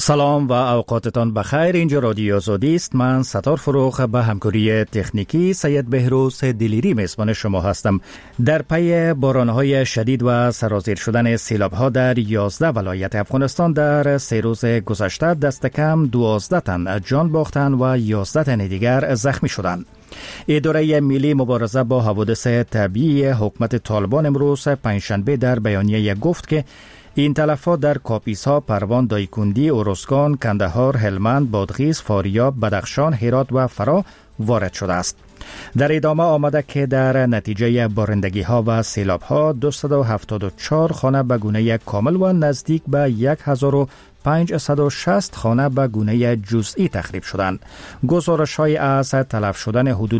سلام و اوقاتتان بخیر. اینجا رادیو آزادی است. من ستار فروخ به همکاری تکنیکی سید بهروز دلیری میزبان شما هستم. در پی بارانهای شدید و سرازیر شدن سیلاب‌ها در 11 ولایت افغانستان در 3 روز گذشته دست کم 12 تن جان باختند و 11 تن دیگر زخمی شدند. اداره ملی مبارزه با حوادث طبیعی حکومت طالبان امروز پنجشنبه در بیانیه گفت که این تلفات در کاپیسا، پروان، دایکندی، اورزگان، کندهار، هلمند، بادغیس، فاریاب، بدخشان، هرات و فرا وارد شده است. در ادامه آمده که در نتیجه بارندگی ها و سیلاب ها 274 خانه به گونه کامل و نزدیک به 1560 خانه به گونه جزئی تخریب شدند. گزارش های از تلف شدن حدود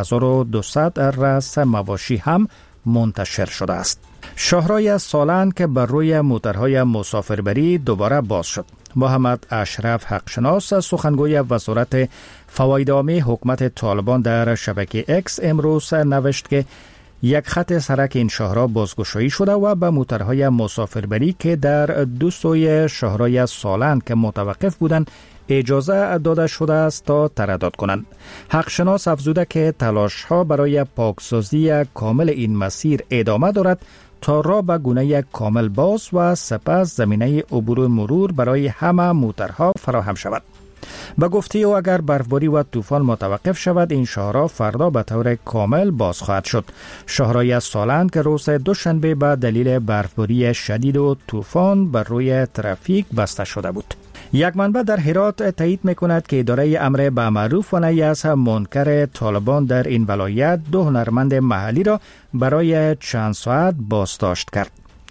1200 رأس مواشی هم منتشر شده است. شاهراه سالن که بر روی موترهای مسافربری دوباره باز شد. محمد اشرف حقشناس سخنگوی وزارت فواید عامه حکومت طالبان در شبکه اکس امروز نوشت که یک خط سرک این شاهراه بازگشایی شده و به موترهای مسافربری که در دو سوی شاهراه سالن که متوقف بودند اجازه داده شده است تا تردد کنند. حقشناس افزوده که تلاش ها برای پاکسازی کامل این مسیر ادامه دارد تا راه به گونه کامل باز و سپس زمینه عبور مرور برای همه موترها فراهم شود. به گفته او اگر برفباری و طوفان متوقف شود این شاهراه فردا به طور کامل باز خواهد شد. شاهراه سالن که روز دوشنبه به دلیل برفباری شدید و طوفان بر روی ترافیک بسته شده بود. یک منبع در هرات تایید می‌کند که اداره امر به معروف و نهی از منکر طالبان در این ولایت 2 هنرمند محلی را برای چند ساعت بازداشت کرد.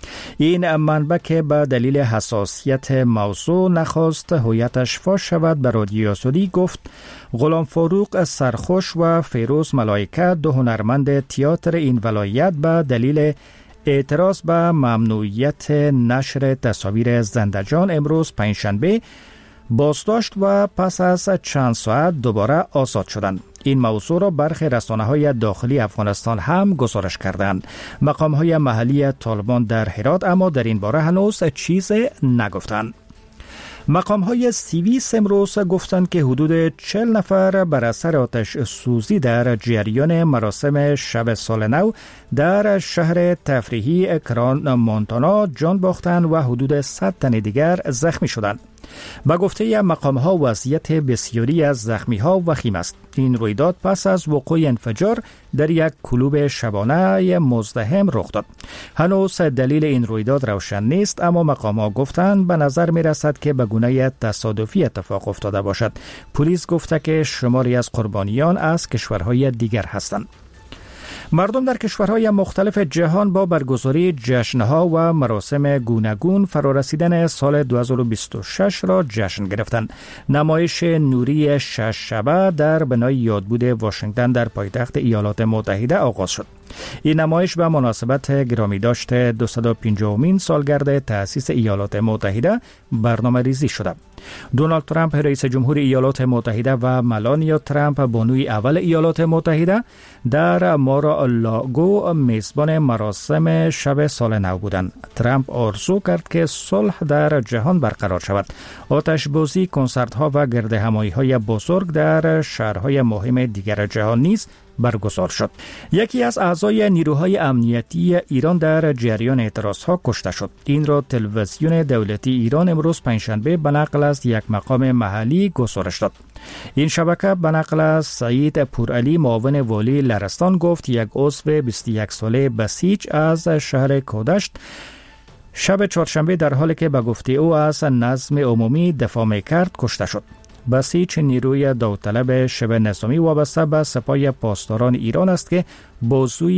این منبع که به دلیل حساسیت موضوع نخواست هویتش فاش شود به رادیو آزادی گفت غلام فاروق سرخوش و فیروز ملائکه 2 هنرمند تئاتر این ولایت به دلیل اعتراض به ممنوعیت نشر تصاویر زنده‌جان امروز پنجشنبه بازداشت و پس از چند ساعت دوباره آزاد شدند. این موضوع را برخی رسانه‌های داخلی افغانستان هم گزارش کردند. مقام‌های محلی طالبان در هرات اما در این باره هنوز چیزی نگفتند. مقام‌های سیویس امروز گفتند که حدود 40 نفر بر اثر آتش سوزی در جریان مراسم شب سال نو در شهر تفریحی کران مونتانا جان باختند و حدود 100 تن دیگر زخمی شدند. به گفته مقام‌ها وضعیت بسیاری از زخمی‌ها وخیم است. این رویداد پس از وقوع انفجار در یک کلوب شبانه مزدحم رخ داد. هنوز دلیل این رویداد روشن نیست اما مقام‌ها گفتند به نظر می‌رسد که به گونه تصادفی اتفاق افتاده باشد. پلیس گفته که شماری از قربانیان از کشورهای دیگر هستند. مردم در کشورهای مختلف جهان با برگزاری جشنها و مراسم گوناگون فرارسیدن سال 2026 را جشن گرفتند. نمایش نوری 6 شبه در بنای یادبود واشنگتن در پایتخت ایالات متحده آغاز شد. این نمایش به مناسبت گرامی داشت 250مین سالگرد تأسیس ایالات متحده برنامه ریزی شده. دونالد ترامپ رئیس جمهور ایالات متحده و ملانیا ترامپ بانوی اول ایالات متحده در مارا-ا-لاگو میزبان مراسم شب سال نو بودند. ترامپ آرزو کرد که صلح در جهان برقرار شود. آتش‌بازی، کنسرت‌ها و گردهمایی‌های بزرگ در شهرهای مهم دیگر جهان نیز برگزار شد. یکی از اعضای نیروهای امنیتی ایران در جریان اعتراضها کشته شد. این را تلویزیون دولتی ایران امروز پنجشنبه به نقل از یک مقام محلی گزارش داد. این شبکه به نقل از سعید پورعلی معاون والی لرستان گفت یک عضو 21 ساله بسیج از شهر کودشت شب چهارشنبه در حالی که به گفته او از نظم عمومی دفاع می‌کرد کشته شد. بسیج نیروی داوطلب شبه نظامی وابسته به سپاه پاسداران ایران است که بازوی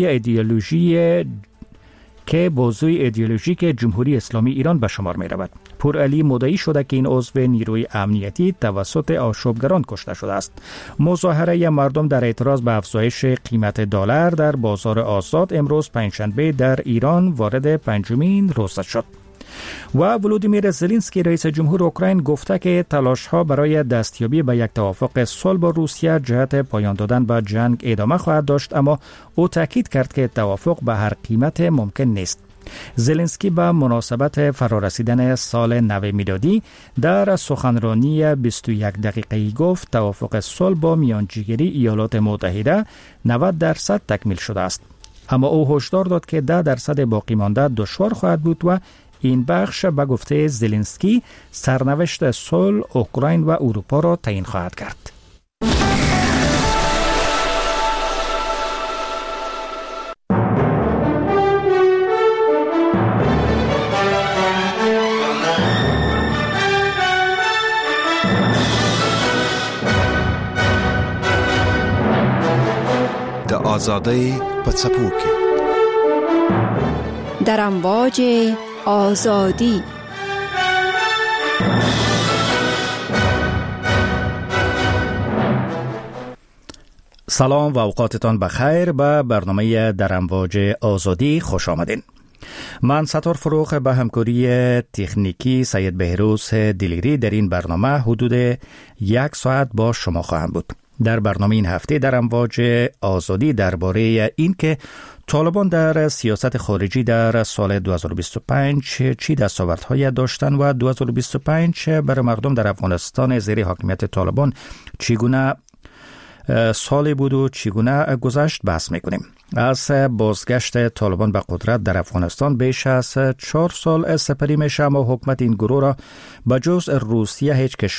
ایدئولوژیک جمهوری اسلامی ایران به شمار می رود. پورعلی مدعی شده که این عضو نیروی امنیتی توسط آشوبگران کشته شده است. مظاهره مردم در اعتراض به افزایش قیمت دلار در بازار آزاد امروز پنجشنبه در ایران وارد 5مین روز شد. و ولودیمیر زلنسکی رئیس جمهور اوکراین گفته که تلاش‌ها برای دستیابی به یک توافق صلح با روسیه جهت پایان دادن به جنگ ادامه خواهد داشت، اما او تاکید کرد که توافق به هر قیمت ممکن نیست. زلنسکی به مناسبت فرارسیدن سال نو میلادی در سخنرانی 21 دقیقه‌ای گفت توافق صلح با میانجیگری ایالات متحده 90% تکمیل شده است. اما او هشدار داد که 10% باقی مانده دشوار خواهد بود و این بخش به گفته زلنسکی سرنوشت صلح اوکراین و اروپا را تعیین خواهد کرد. آزادی پڅپو کې در امواج آزادی. سلام و اوقاتتان بخیر. به برنامه در امواج آزادی خوش آمدین. من ستار فروخ به همکاری تکنیکی سید بهروز دلیری در این برنامه حدود 1 ساعت با شما خواهم بود. در برنامه این هفته در امواج آزادی درباره این که طالبان در سیاست خارجی در سال 2025 چی دستاوردهای داشتن و 2025 برای مردم در افغانستان زیر حاکمیت طالبان چگونه سالی بود و چگونه گذشت بحث میکنیم. از بازگشت طالبان به قدرت در افغانستان بیش از 4 سال سپری میشه، اما حکومت این گروه را به جز روسیه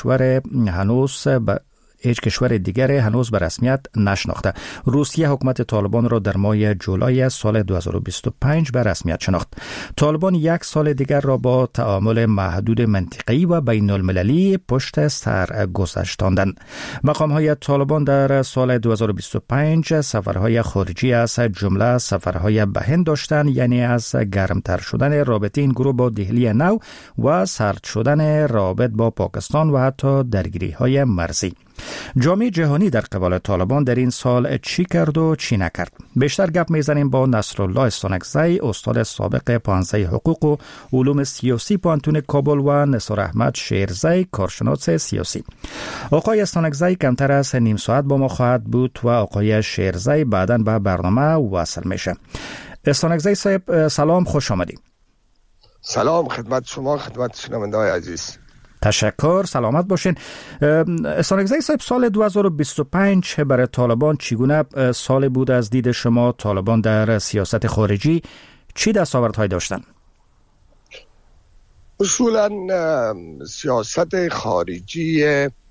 هیچ کشور دیگر هنوز به رسمیت نشناخته. روسیه حکومت طالبان را در ماه جولای سال 2025 به رسمیت شناخت. طالبان 1 سال دیگر را با تعامل محدود منطقه‌ای و بین المللی پشت سر گذاشتند. مقام‌های طالبان در سال 2025 سفرهای خارجی از جمله سفرهای به هند داشتند، یعنی از گرمتر شدن رابطه این گروه با دهلی نو و سرد شدن رابط با پاکستان و حتی درگیری‌های مرزی. جامعه جهانی در قبال طالبان در این سال چی کرد و چی نکرد؟ بیشتر گپ میزنیم با نصرالله استانکزی، استاد سابق پانزه حقوق و علوم سیاسی پانتون کابل و نثار احمد شیرزی، کارشناس سیاسی. آقای استانکزی کمتر از نیم ساعت با ما خواهد بود و آقای شیرزی بعداً به برنامه وصل میشه. استانکزی صاحب سلام، خوش آمدید. سلام خدمت شما، خدمت شنونده‌های عزیز. تشکر، سلامت باشین. استانکزی صاحب، سال 2025 برای طالبان چگونه سال بود از دید شما؟ طالبان در سیاست خارجی چی دستاوردهای داشتن؟ اصولا سیاست خارجی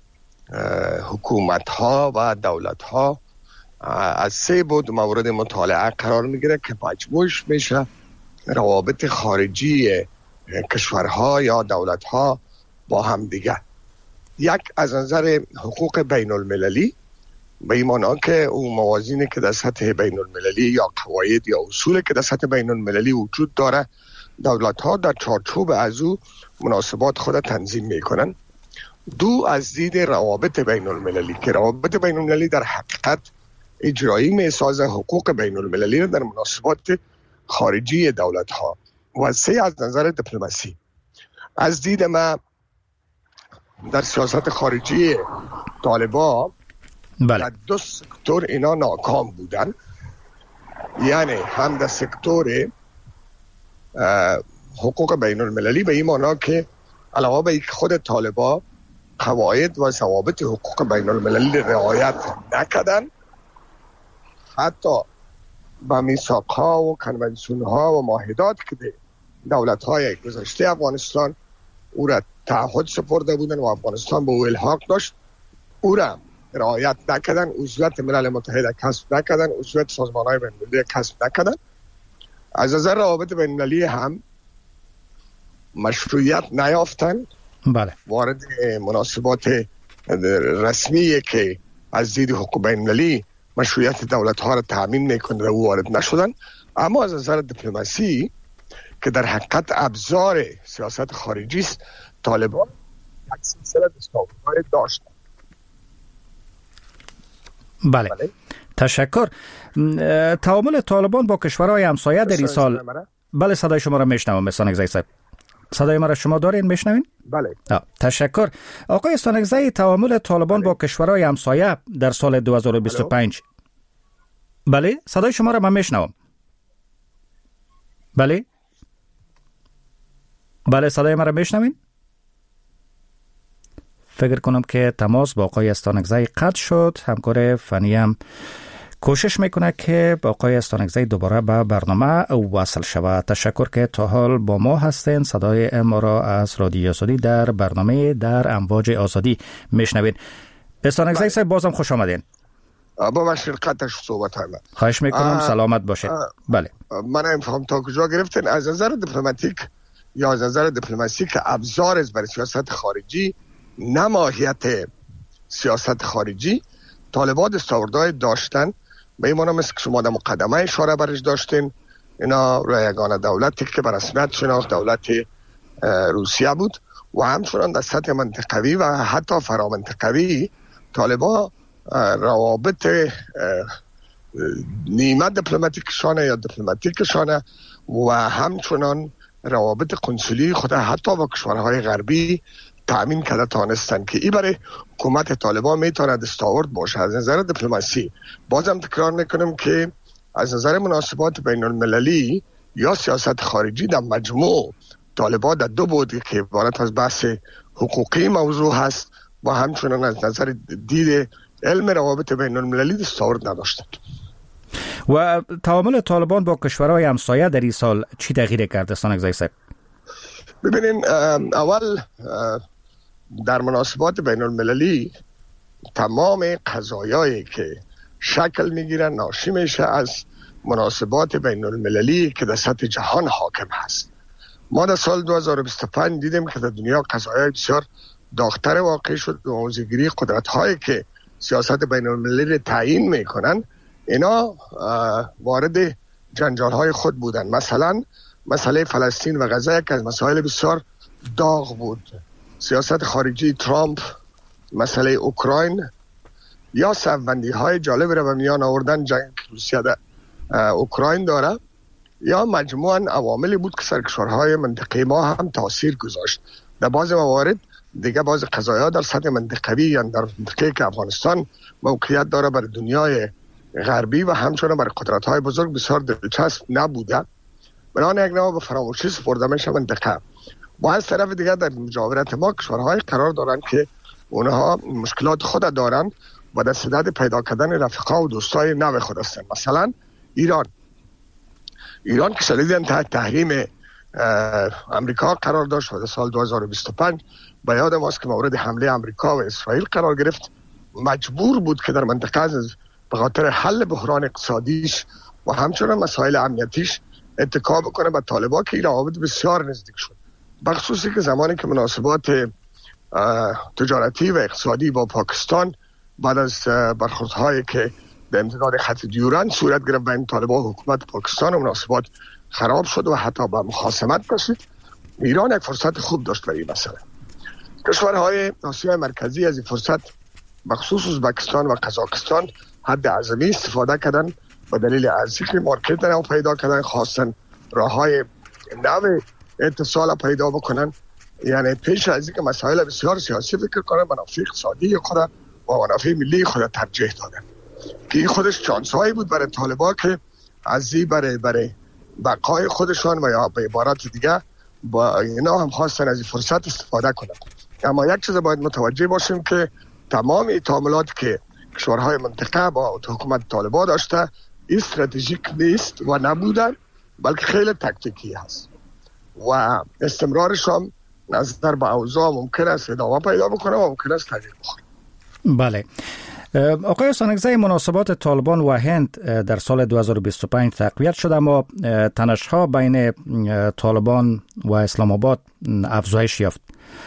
حکومت‌ها و دولت‌ها از 3 بود مورد مطالعه قرار میگیره که مجموعش میشه روابط خارجی کشورها یا دولت‌ها با هم دیگه. یک از نظر حقوق بین المللی، به این معنی که اون موازینی که در سطح بین المللی یا قواعد یا اصولی که در سطح بین المللی وجود داره، دولت ها در چارچوب از او مناسبات خود تنظیم میکنن. 2 از دید روابط بین المللی که روابط بین المللی در حقیقت اجرایی میسازه حقوق بین المللی در مناسبات خارجی دولت ها. و 3 از نظر دیپلماسی. از دید ما در سیاست خارجی طالبان در 2 سکتور اینا ناکام بودن، یعنی هم در سکتور حقوق بین المللی، به این معنی که علاوه به خود طالبان قواعد و ضوابط حقوق بین المللی رعایت نکردن، حتی با میثاق‌ها و کنوانسیون‌ها و معاهدات که دولت‌های گذشته افغانستان او را تعهد سپرده بودن و افغانستان به او الحاق داشت، او را رعایت نکردن، عضویت ملل متحد کسب نکردن، عضویت سازمان‌های بین‌المللی کسب نکردن. از نظر روابط بین‌المللی هم مشروعیت نیافتند. بله. وارد مناسبات رسمی که از دید حقوق بین‌المللی مشروعیت دولت‌ها را تضمین می‌کنه او وارد نشدن. اما از نظر دیپلماسی که در حقیقت ابزار سیاست خارجی است، طالبان یک سلسله دستاوردهای داشت. بله. تشکر. تعامل طالبان با کشورهای همسایه در این سال. بله، صدای شما را میشنوم استانکزی صاحب. صدای ما را شما دارین میشنوین؟ بله. تشکر. آقای استانکزی، تعامل طالبان با کشورهای همسایه در سال 2025. بله، صدای شما را من میشنوم. بله. بله، صدای مرا میشنوین؟ فکر کنم که تماس با آقای استانکزی قطع شد. همکار فنی هم کوشش میکنه که با آقای استانکزی دوباره به برنامه وصل شود. تشکر که تا حال با ما هستین. صدای ما را از رادیو آزادی در برنامه در امواج آزادی میشنوین. استانکزی صاحب بازم خوش آمدین. با مشرقتش صحبت های من. خواهش میکنم سلامت باشید. بله. من نمیفهم تا کجا گرفتین. از نظر دیپلماتیک یا از نظر دیپلماسی که ابزار است برای سیاست خارجی، نه ماهیت سیاست خارجی، طالبان دستاوردهای داشتن به این معنی مثل که شما در مقدمه اشاره برش داشتین. اینا یگانه دولتی که به رسمیت شناخت دولت روسیه بود و همچنان در سطح منطقوی و حتی فرامنطقوی طالبان روابط نیمه دیپلماتیکشانه یا دیپلماتیکشانه و همچنان روابط قنصلی خود حتی با کشورهای غربی تأمین کرده تانستن که این برای حکومت طالبان میتونه دستاورد باشه. از نظر دیپلماسی بازم تکرار میکنم که از نظر مناسبات بین المللی یا سیاست خارجی در مجموع طالبان در دو بود که عبارت از بحث حقوقی موضوع هست و همچنان از نظر دید علم روابط بین المللی دستاورد نداشتند. و تعامل طالبان با کشورهای همسایه در این سال چی تغییر کرده استانکزی صاحب؟ ببینین، اول در مناسبات بین المللی تمام قضایایی که شکل میگیرن ناشی میشه از مناسبات بین المللی که در سطح جهان حاکم هست. ما در سال 2025 دیدیم که در دنیا قضایای بسیار داغ‌تر واقع شد و موضوعگیری قدرت‌هایی که سیاست بین المللی رو تعیین میکنن اینا وارد جنجال‌های خود بودن. مثلا مسئله فلسطین و غزه که از مسائل بسیار داغ بود، سیاست خارجی ترامپ، مسئله اوکراین یا صف‌بندی‌های جالب را به میان آوردن جنگ روسیه در اوکراین داره، یا مجموعاً عواملی بود که سرکشورهای منطقه ما هم تاثیر گذاشت. در بعض موارد دیگه بعض قضایا در سطح منطقوی یا در منطقه که افغانستان موقعیت داره برای دنیای غربی و همچنان برای قدرت‌های بزرگ بسیار دلچسب نبوده، بنابراین یک نوع به فراموشی سپرده میشه منطقه. و از طرف دیگه در مجاورت ما کشورهای قرار دارن که اونها مشکلات خود دارن و در صدد پیدا کردن رفقا و دوستای نو خود هستن. مثلا ایران که شدیداً تحت تحریم امریکا قرار داشت و در سال 2025 به یاد ماست که مورد حمله امریکا و اسرائیل قرار گرفت، مجبور بود که در منطقه به خاطر حل بحران اقتصادیش و همچنان مسائل امنیتیش اتکا بکنه به طالبان که این روابط بسیار نزدیک شد، بخصوصی که زمانی که مناسبات تجارتی و اقتصادی با پاکستان بعد از برخوردهایی که به امتداد خط دیورند صورت گرفت بین طالبان و حکومت پاکستان و مناسبات خراب شد و حتی به مخاصمت رسید، ایران یک فرصت خوب داشت برای این مسئله. کشورهای آسیای مرکزی از این فرصت بخصوص ازبکستان و قزاقستان حد اعظمی استفاده کردن به دلیل ارزش مارکت نو پیدا کردن، خواستن راههای نو اتصال پیدا بکنن، یعنی پیش از اینکه مسائل بسیار سیاسی فکر کنن منافع اقتصادی خود و منافع ملی خود ترجیح دادن که این خودش چانسایی بود برای طالبان که از این برای بقای خودشان و یا به عبارت دیگه با اینا هم خواستن از این فرصت استفاده کنن. اما یک چیز باید متوجه باشیم که تمام اتهامات که کشورهای منطقه با حکومت طالبان داشته استراتژیک نیست و نبودن، بلکه خیلی تاکتیکی هست و استمرارش هم نظر به اوضاع ممکن است ادامه پیدا بکنه و ممکن است تغییر بکنه. بله. آقای استانکزی، مناسبات طالبان و هند در سال 2025 تقویت شد، اما تنش‌ها بین طالبان و اسلام آباد افزایش یافت.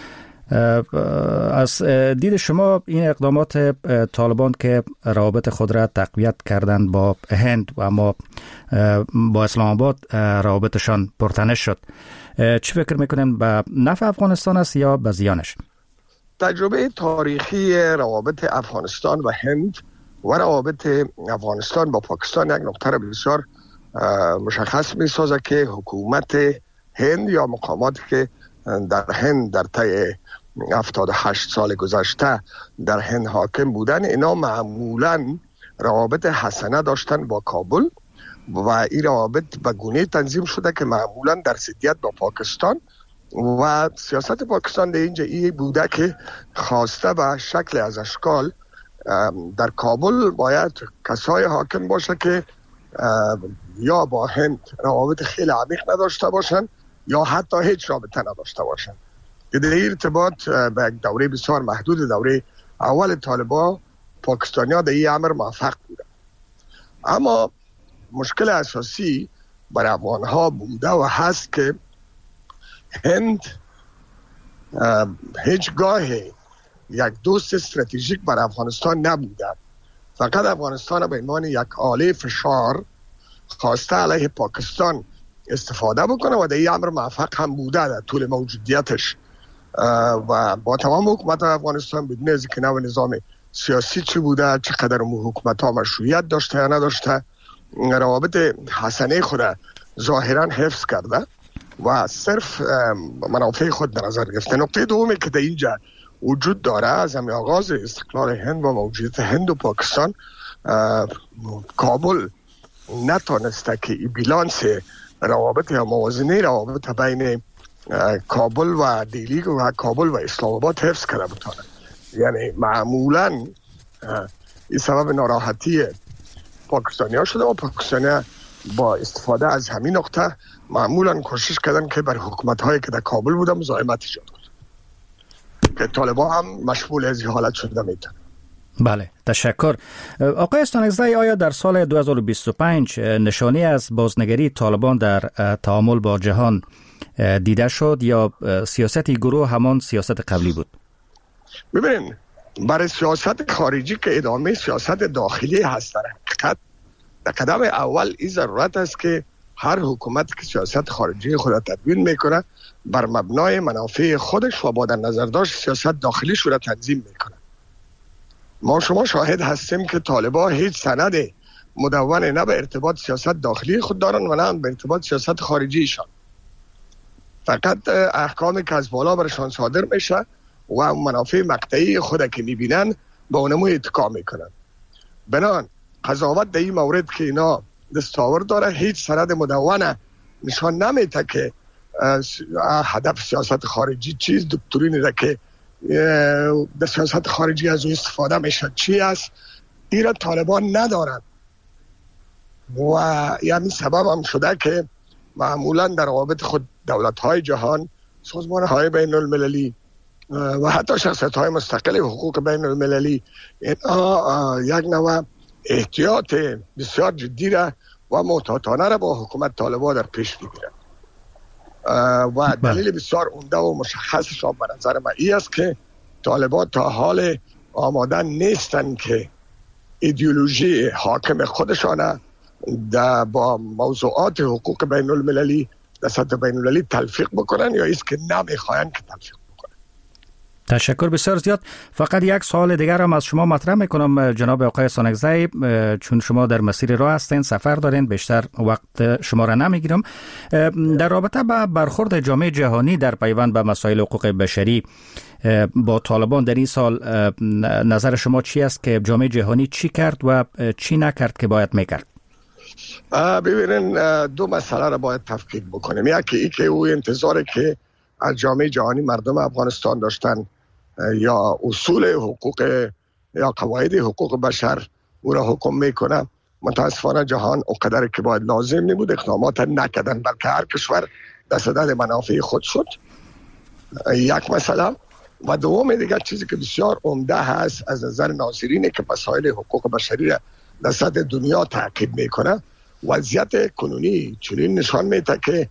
از دید شما این اقدامات طالبان که روابط خود را تقویت کردند با هند و اما با اسلام آباد روابطشان پرتنش شد، چی فکر میکنین به نفع افغانستان است یا به زیانش؟ تجربه تاریخی روابط افغانستان و هند و روابط افغانستان با پاکستان یک نقطه بسیار مشخص می سازه که حکومت هند یا مقاماتی که در هند در طی 78 سال گذشته در هند حاکم بودن، اینا معمولاً روابط حسنه داشتن با کابل و این روابط به گونه تنظیم شده که معمولاً در ضدیت با پاکستان و سیاست پاکستان در اینجا ای بوده که خواسته به شکل از اشکال در کابل باید کسای حاکم باشه که یا با هند روابط خیلی عمیق نداشته باشن یا حتی هیچ رابطه نداشته باشن. در این ارتباط به یک دوره بسیار محدود، دوره اول طالبان، پاکستانی ها در این امر موفق بودن. اما مشکل اساسی بر افغان ها بوده و هست که هند هیچگاه یک دوست استراتژیک بر افغانستان نبوده، فقط افغانستان به عنوان یک آله فشار خواسته علیه پاکستان استفاده بکنه و در این امر موفق هم بوده در طول موجودیتش. و با تمام حکومت افغانستان بدون از اینکه نوع نظام سیاسی چی بوده، چقدر حکومت ها مشروعیت داشته یا نداشته، روابط حسنه خود ظاهرا حفظ کرده و صرف منافع خود در نظر گرفته. نقطه دومی که در اینجا وجود داره، از همین آغاز استقلال هند و موجودیت هند و پاکستان، کابل نتانسته که بیلانس روابط یا موازنه روابط بین کابل و دیلی و کابل و اسلام آباد حفظ کرده بتونه. یعنی معمولا این سبب ناراحتی پاکستانی ها شده و پاکستانی ها با استفاده از همین نقطه معمولا کوشش کردن که بر حکومت هایی که در کابل بودن مزاحمت ایجاد کنند که طالبان هم مشمول از این حالت شده میتونه. بله، تشکر. آقای استانکزی، آیا در سال 2025 نشانی از بازنگری طالبان در تعامل با جهان دیده شد یا سیاست گروه همان سیاست قبلی بود؟ ببینید، برای سیاست خارجی که ادامه سیاست داخلی هست، در حقیقت در قدم اول این ضرورت است که هر حکومت که سیاست خارجی خود را تدوین میکنه بر مبنای منافع خودش و با در نظر داشت سیاست داخلی را تنظیم میکنه. ما شما شاهد هستیم که طالبان هیچ سند مدون نه به ارتباط سیاست داخلی خود دارن و نه به ارتباط سیاست خارجیشان. فقط احکامی که از بالا برشان صادر میشه و منافع مقطعی خود که میبینن به اونمو اتکا میکنن. بنان قضاوت در این مورد که اینا دستاورد داره، هیچ سند مدون نشان نمیده که هدف سیاست خارجی چیز، دکترینی را که در سیاست خارجی از او استفاده میشه چی است، این را طالبان ندارن و یعنی سبب هم شده که معمولا در روابط خود دولت‌های جهان، سازمان‌های بین المللی و حتی شخصیت‌های مستقل حقوق بین المللی یک نوع احتیاط بسیار جدی را و محتاطانه را با حکومت طالبان در پیش می‌گیرند. و دلیل بسیار عمده و مشخصش به نظر من این است که طالبان تا حال آماده نیستن که ایدئولوژی حاکم خودشانه با موضوعات حقوق بین المللی در سطح بین المللی تلفیق بکنن یا ایست که نمیخواین که تلفیق بکنن. تشکر بسیار زیاد. فقط یک سوال دیگر هم از شما مطرح میکنم جناب آقای استانکزی، چون شما در مسیر راه هستین، سفر دارین، بیشتر وقت شما را نمیگیرم. در رابطه با برخورد جامعه جهانی در پیوند به مسائل حقوق بشری با طالبان در این سال، نظر شما چی است که جامعه جهانی چی کرد و چی نکرد که باید میکرد؟ ببینن، دو مسئله را باید تفکیک بکنیم. یکی ای که او انتظاره که از جامعه جهانی مردم افغانستان داشتن یا اصول حقوق یا قواعد حقوق بشر او را حکم میکنه، متاسفانه جهان اونقدر که باید لازم نبود اقدامات نکردن، بلکه هر کشور در صدد منافع خود شد. یک مسئله. و دوم دیگر چیزی که بسیار عمده هست از نظر ناظرینه که مسائل حقوق بشری را در سطح دنیا تعقیب میکنه، وضعیت کنونی چنین نشان میده که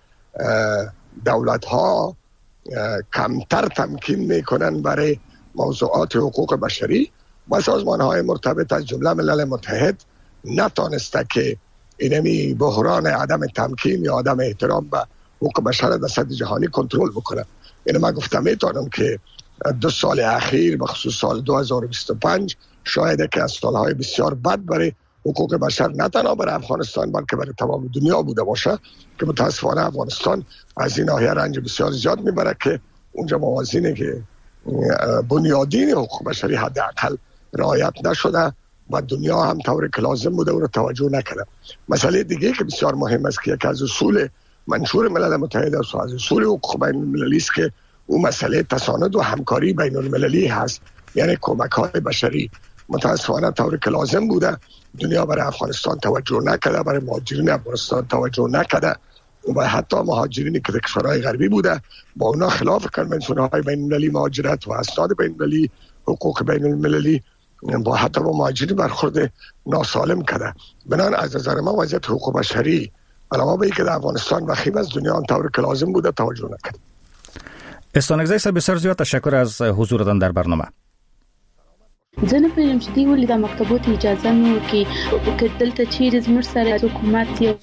دولت ها کمتر تمکین میکنن برای موضوعات حقوق بشری و سازمان های مرتبط از جمله ملل متحد نتانسته که اینمی بحران عدم تمکین یا عدم احترام به حقوق بشر در سطح جهانی کنترل بکنه. اینو من گفتم میتونم که 2 سال اخیر بخصوص سال 2025 شاید که از سالهای بسیار بد برای حقوق بشر نه تنها برای افغانستان بلکه برای تمام دنیا بوده باشه که متاسفانه افغانستان از این ناحیه رنج بسیار زیاد میبره که اونجا موازینه که بنیادین حقوق بشری حداقل رعایت نشده و دنیا هم طوری که لازم بوده او را توجه نکرده. مسئله دیگه که بسیار مهم است که یکی از اصول منشور ملل متحد است و از اصول حقوق بین المللی است که اون مسئله تساند و همکاری بین المللی هست، یعنی کمک های بشری. متاسفانه طوری که لازم بوده دنیا برای افغانستان توجه نکرده، برای مهاجرین افغانستان توجه نکرده و حتی مهاجرینی که در کشورهای غربی بوده با اونا خلاف کنوانسیون‌های بین المللی مهاجرت و اسناد بین المللی حقوق بین المللی با حتی با مهاجرین برخورد ناسالم کرده. بنابراین از نظر ما وضعیت حقوق بشری علاوه بر اینکه در افغانستان وخیم از دنیا هم طوری که لازم بوده توجه نکرده. استانگزی صاحب بسیار زیاد تشکر از حضورتان در برنامه. زه نه پوهیږم چې دوی ولې د مکتبو ته اجازه نه ورکوي که دلته چیرې زموږ سره حکومت یو.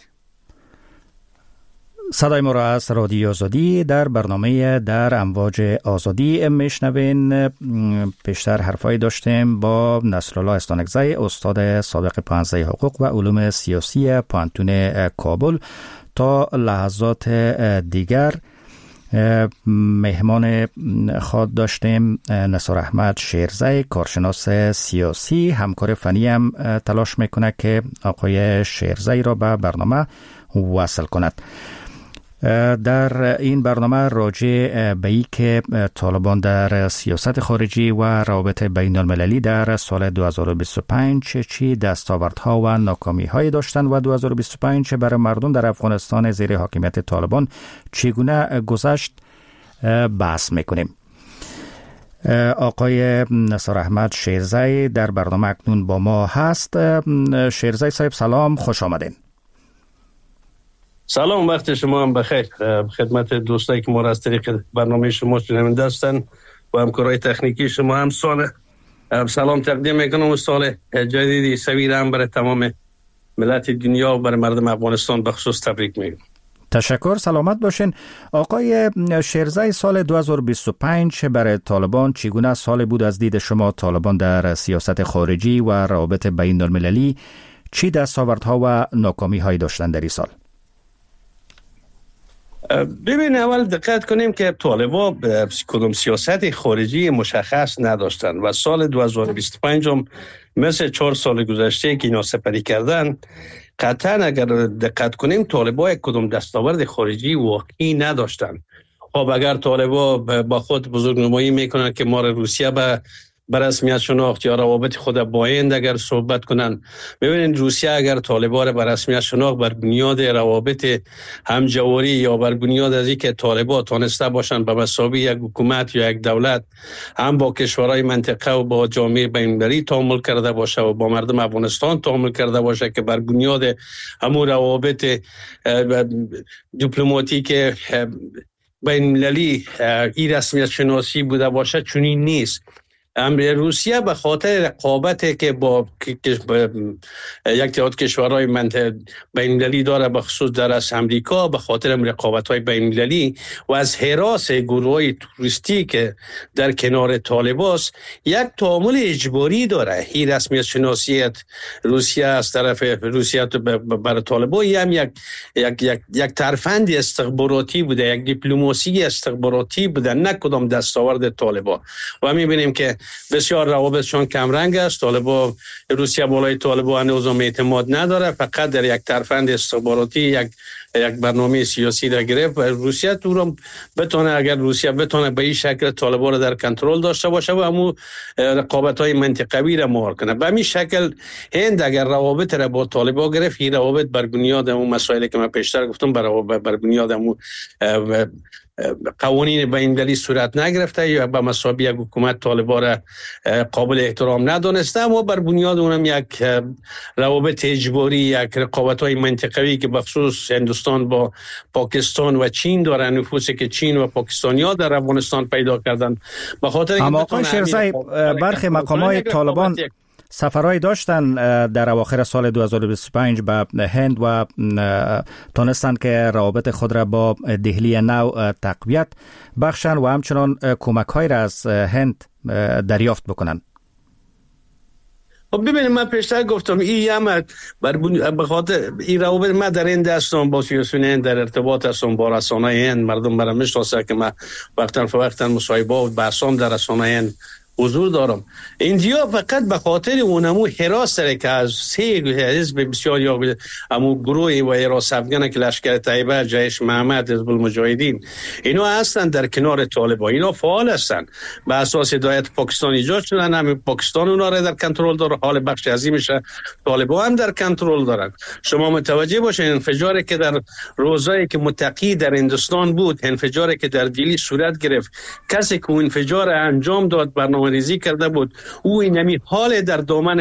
صدای ما را از رادیو آزادی در برنامه در امواج آزادی میشنوین. پیشتر حرفایی داشتیم با نصرالله استانگزی، استاد سابق پانزه حقوق و علوم سیاسی پانتون کابل. تا لحظات دیگر مهمان خود داشتیم نثار احمد شیرزی، کارشناس سیاسی. همکار فنی هم تلاش میکنه که آقای شیرزی را به برنامه وصل کند. در این برنامه راجع به این که طالبان در سیاست خارجی و روابط بین المللی در سال 2025 چی دستاوردها و ناکامی‌های داشتند و 2025 برای مردم در افغانستان زیر حاکمیت طالبان چگونه گذشت بحث میکنیم. آقای نثار احمد شیرزی در برنامه اکنون با ما هست. شیرزی صاحب سلام، خوش آمدین. سلام، وقت شما هم بخیر. خدمت دوستایی که ما را از طریق برنامه شما شنونده هستند و همکارای تکنیکی شما هم سلام تقدیم میکنم و سال جدیدی سویر هم برای تمام ملت دنیا و برای مردم افغانستان بخصوص تبریک میگم. تشکر، سلامت باشین. آقای شیرزی، سال 2025 برای طالبان چگونه سال بود از دید شما؟ طالبان در سیاست خارجی و روابط بین المللی چی دستاوردها و ناکامی‌هایی داشتند در این سال؟ ببین، اول دقت کنیم که طالبان کدام سیاست خارجی مشخص نداشتند و سال 2025 هم مثل 4 سال گذشته که اینا سپری کردن، قطعا اگر دقت کنیم طالبان کدام دستاورد خارجی واقعی نداشتند. خب اگر طالبان با خود بزرگنمایی میکنن که ما روسیه به رسمیت شناخت یا روابط خود با هند اگر صحبت کنن، ببینید روسیه اگر طالبان به رسمیت شناخت بر بنیاد روابط همجواری یا بر بنیاد از اینکه طالبان تانسته باشن به مسابقه یک حکومت یا یک دولت هم با کشورهای منطقه و با جامعه بین‌المللی تعامل کرده باشه و با مردم افغانستان تعامل کرده باشه که بر بنیاد همون روابط دیپلماتیک بین‌المللی این رسمیت شناسی بوده باشه، چنین نیست. روسیه به خاطر رقابتی که با یک تعداد کشورهای منطقه بین‌المللی داره، به خصوص در از امریکا، به خاطر رقابت‌های بین‌المللی و از حراس گروه‌های توریستی که در کنار طالبان است، یک تعامل اجباری داره. این رسمیت شناسیت روسیه از طرف روسیه برای طالبان هم یک ترفند استخباراتی بوده، یک دیپلماسی استخباراتی بوده، نه کدام دستاورد طالبان. و می‌بینیم که بسیار روابطشان کم رنگ است. طالبان، روسیه بالای طالبان هنوز اعتماد نداره، فقط در یک ترفند استخباراتی یک برنامه سیاسی را گرفت و روسیه تو رو بتونه، اگر روسیه بتونه به این شکل طالبان را در کنترل داشته باشه و همون رقابت‌های منطقوی را مهار کنه. به همین شکل هند اگر روابط را با طالبان گرفت، این روابط بر بنیاد اون مسائلی که من پیشتر گفتم بر بنیاد اون قوانین بین‌المللی صورت نگرفته یا به مسابقه یک حکومت طالبان را قابل احترام ندانسته، اما بر بنیاد اونم یک روابط اجباری، یک رقابت‌های منطقوی که بخصوص هندوستان با پاکستان و چین داره، نفوذی که چین و پاکستانیا در افغانستان پیدا کردن. به خاطر اما آقای شیرزی، برخی مقامات طالبان سفرهایی داشتن در اواخر سال 2025 به هند و تونستند که روابط خود را با دهلی نو تقویت بخشند و همچنان کمک‌هایی را از هند دریافت بکنند. خب ببینید، من پیشتر گفتم این هم به خاطر این روابط ما در هند هستم، با سیاسیون هند در ارتباط هستم، با رسانه هند مردم مرا میشناسه که من وقتا فوقتا مصاحبه و بحثام در رسانه هند حضور دارم. ایندیا فقط به خاطر اونمو حراس داره که از 3 حزب بسیار یا امو گروه و حراس افغان که لشکر طیبه، جیش محمد، حزب المجاهدین، اینا هستن در کنار طالبان، اینا فعال هستن. به اساس هدایت پاکستان ایجاد شدن، هم پاکستان اونا را در کنترل داره، حال بخش عظیمش طالبان هم در کنترل دارن. شما متوجه باشین انفجاری که در روزایی که متقی در هندوستان بود، انفجاری که در دلی صورت گرفت، کسی که انفجار انجام داد برنامه‌ریزی کرده بود، او اینمی حال در دامن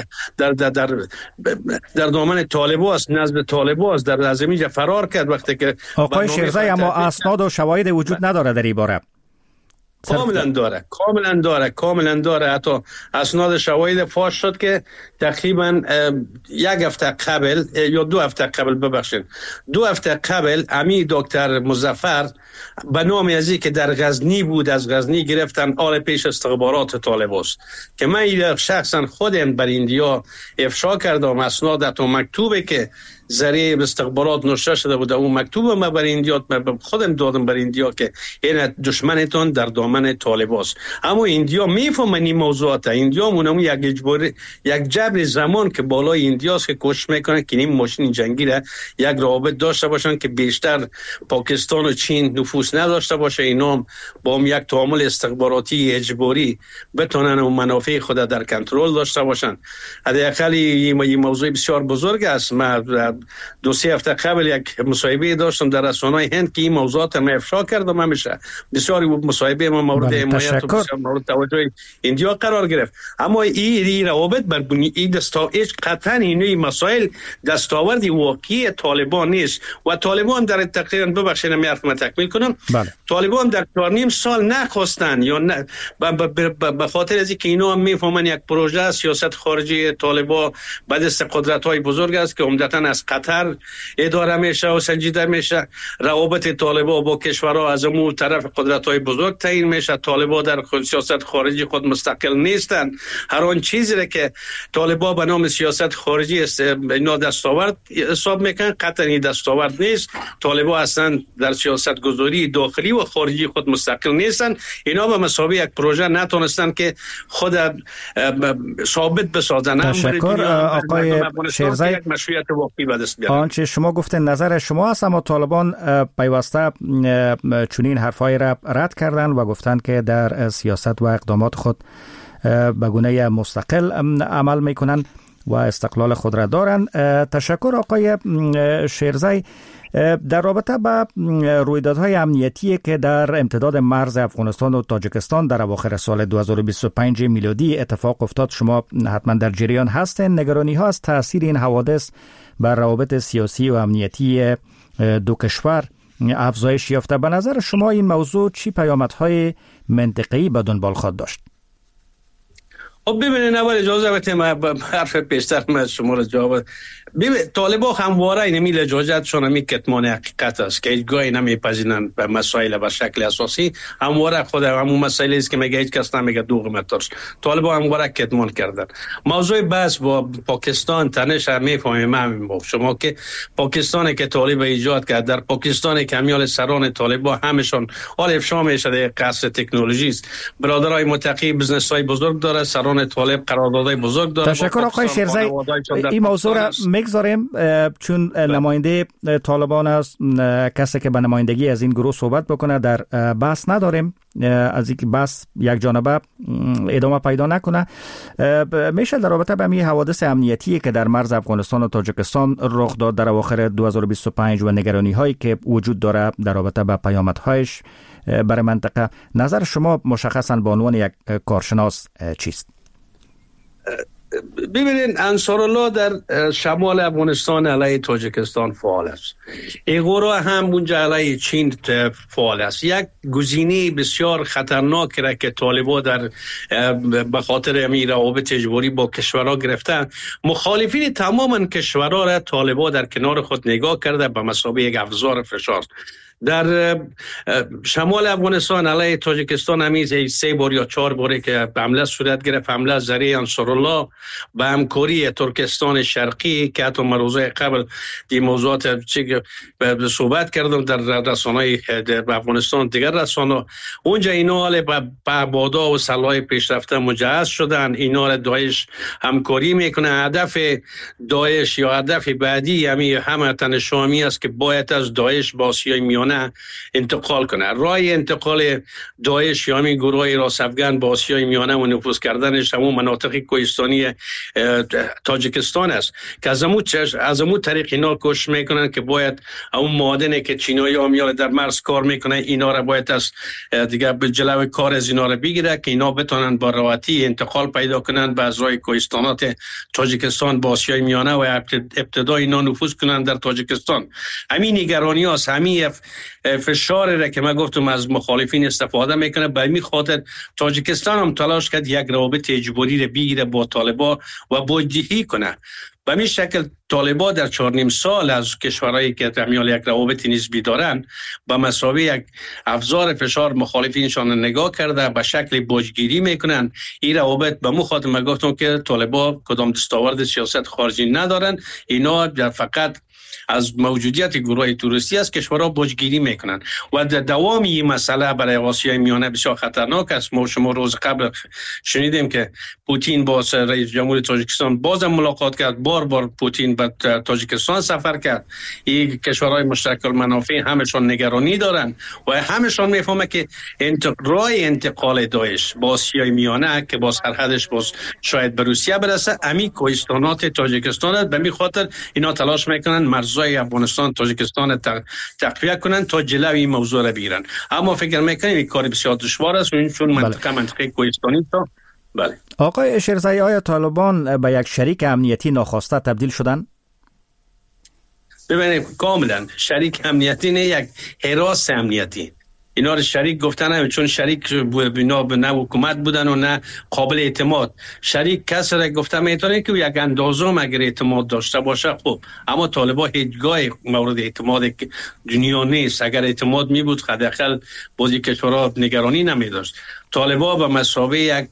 در دامن طالبان است، نزد طالبان است، در از اینجا فرار کرد. وقتی که آقای شیرزی اما اسناد و شواهد وجود نداره در این باره. کاملا داره. حتی اسناد شواهد فاش شد که تقریبا 1 هفته قبل یا 2 هفته قبل، ببخشید 2 هفته قبل، امی دکتر مظفر به نام ازی که در غزنی بود، از غزنی گرفتن آل پیش استخبارات طالبان است که من شخصا خودم بر ایندیا افشا کردم. اسناد و مکتوبه که ذریعه استخبارات نشر شده بود، اون مکتوب ما بر ایندیا خودم دادم بر ایندیا که این دشمنتون در دامن طالبان است. اما ایندیا میفهمن این موضوعات. ایندیا مونم یک جبر زمان که بالای ایندیا است که کوشش میکنه که این ماشین جنگی را یک روابط داشته باشن که بیشتر پاکستان و چین نفوذ نداشته باشه، اینا با هم یک تعامل استخباراتی اجباری بتونن و منافع خود در کنترل داشته باشن. حداقل این موضوع بسیار بزرگ است. ما 2-3 هفته قبل یک مصاحبه داشتم در رسانه‌های هند که این موضوعات ما افشا کردم. همیشه بسیاری مصاحبه ما مورد حمایت و بسیار مورد توجه ایندیا قرار گرفت. اما این روابط بر بنیاد هیچ قطعا این مسائل دستاوردی واقعی طالبان نیست و طالبان در تقریبا ببخشید من حرف تکمیل کنم. طالبان در 4.5 سال نخواستن یا به خاطر از اینکه اینا هم میفهمن یک پروژه سیاست خارجی طالبان به دست قدرت‌های بزرگ است که عمدتاً از قطر اداره میشه و سنجیده میشه. روابط طالبان با کشورها از اون طرف قدرت‌های بزرگ تعیین میشه. طالبان در سیاست خارجی خود مستقل نیستن. هر آن چیزی را که طالبان به نام سیاست خارجی است اینا دستاورد حساب میکنن، قطعاً دستاورد نیست. طالبان اصلا در سیاست گذاری داخلی و خارجی خود مستقل نیستن. اینا به مسابقه یک پروژه نتونستن که خود ثابت بسازن. تشکر آقای شیرزی. آنچه شما گفتن نظر شما است، اما طالبان پیوسته چنین حرفای را رد کردن و گفتند که در سیاست و اقدامات خود به گونه مستقل عمل میکنن و استقلال خود را دارند. تشکر آقای شیرزی. در رابطه با رویدادهای امنیتی که در امتداد مرز افغانستان و تاجیکستان در اواخر سال 2025 میلادی اتفاق افتاد، شما حتما در جریان هستین. نگرانی ها از تاثیر این حوادث بر روابط سیاسی و امنیتی دو کشور افزایش یافته. به نظر شما این موضوع چی پیامدهای منطقی به دنبال خواهد داشت؟ خب ببینید، اول اجازه بدید من حرف پیشتر من شما را جواب. ببینید طالبان همواره اینمی لجاجتشون همی کتمان حقیقت است که هیچ گاهی نمیپذیرن به مسائل به شکل اساسی. همواره خود همون مسائلی است که میگه هیچ کس نمیگه دوغ داشت. طالبان همواره کتمان کردن. موضوع بحث با پاکستان تنش میفهمیم همین شما که پاکستانی که طالب ایجاد کرد، در پاکستانی که همیال سران طالبان همشون حال افشا میشه قصر تکنولوژی است. برادرای متقی بزنس های بزرگ داره، سران طالب قراردادهای بزرگ داره. تشکر آقای شیرزی. این موضوع را میگذاریم چون نماینده طالبان است، کسی که به نمایندگی از این گروه صحبت بکنه در بحث نداریم، از اینکه بحث یک جانبه ادامه پیدا نکنه. میشه در رابطه با این حوادث امنیتی که در مرز افغانستان و تاجیکستان رخ داد در اواخر 2025 و نگرانی هایی که وجود داره در رابطه با پیامدهایش برای منطقه، نظر شما مشخصا به عنوان یک کارشناس چیست؟ ببینید انصارالله در شمال افغانستان علیه تاجیکستان فعال است. این گروه هم اونجا علیه چین فعال است. یک گزینه بسیار خطرناک را که طالبان در به خاطر امیر روابط اجباری با کشورها گرفتن، مخالفین تماما کشورها را طالبان در کنار خود نگاه کرده به مثابه یک افزار فشار. در شمال افغانستان علیه تاجیکستان همیشه 3 بار یا 4 باری که حمله صورت گرفت. حمله ذریعه انصارالله به همکاری ترکستان شرقی که حتی روزهای قبل دی موضوعات صحبت کردم در رسانه‌های افغانستان، دیگر رسانه اونجا اینا حال به بادا و سلاح پیشرفته مجهز شدن. اینا را داعش همکاری میکنه. هدف داعش یا هدف بعدی همه تن شامی است که باید از داعش با آسیای میانه انتقال کنه. راه انتقال داعش یا همین گروه راست افغان با آسیای میانه و نفوذ کردنش همون مناطق کوهستانی تاجیکستان است که از امو طریق اینا کوشش میکنن که باید اون معادنی که چینایی ها میاره در مرز کار میکنه اینا را باید از دیگه به جلوی کار از اینا را بگیره که اینا بتونن با راحتی انتقال پیدا کنن به از راه کوهستانات تاجیکستان با آسیای میانه و ابتدا اینا نفوذ کنن در تاجیکستان. همین نگرانی هاست، همین فشار را که من گفتم از مخالفین استفاده میکنه. به همین خاطر تاجیکستان هم تلاش کرد یک روابط اجباری را بگیره با طالبان و بازدهی کنه. به همین شکل طالبان در 4.5 سال از کشورهایی که تعمیال یک روابط نسبی دارن به مسابقه یک افزار فشار مخالفینشان نگاه کرده، به شکل باجگیری میکنن. این روابط به مخاطب من گفتم که طالبان کدام دستاورد سیاست خارجی ندارن، اینا فقط از موجودیت گروه توریستی است کشورها باجگیری میکنن و در دوام این مسئله برای آسیای میانه بسیار خطرناک است. ما شما روز قبل شنیدیم که پوتین با رئیس جمهور تاجیکستان بازم ملاقات کرد. بار پوتین به تاجیکستان سفر کرد. این کشورهای مشترک المنافع همشون نگرانی دارن و همشون میفهمه که راه انتقال داعش با آسیای میانه که با سرحدش باز شاید به روسیه برسه امی کوهستانات تاجیکستان است. به همین خاطر اینا تلاش میکنن مرزهای افغانستان تاجیکستان تقویه کنن تا جلوی این موضوع را بگیرن. اما فکر میکنیم این کار بسیار دشوار است چون منطقه کوهستانی تا بله. آقای شیرزایی، آیا طالبان به یک شریک امنیتی ناخواسته تبدیل شدن؟ ببینید کاملا شریک امنیتی نه، یک حراس امنیتی. اینا رو شریک گفتن چون شریک بنا به نه حکومت بودن و نه قابل اعتماد. شریک کسی را گفتن میتونه که یک اندازه اگر اعتماد داشته باشه خب، اما طالبان هیچگاه مورد اعتماد دنیا نیست. اگر اعتماد می بود حداقل بازی کشورها نگرانی نمی داشت. طالبان به مسابقه یک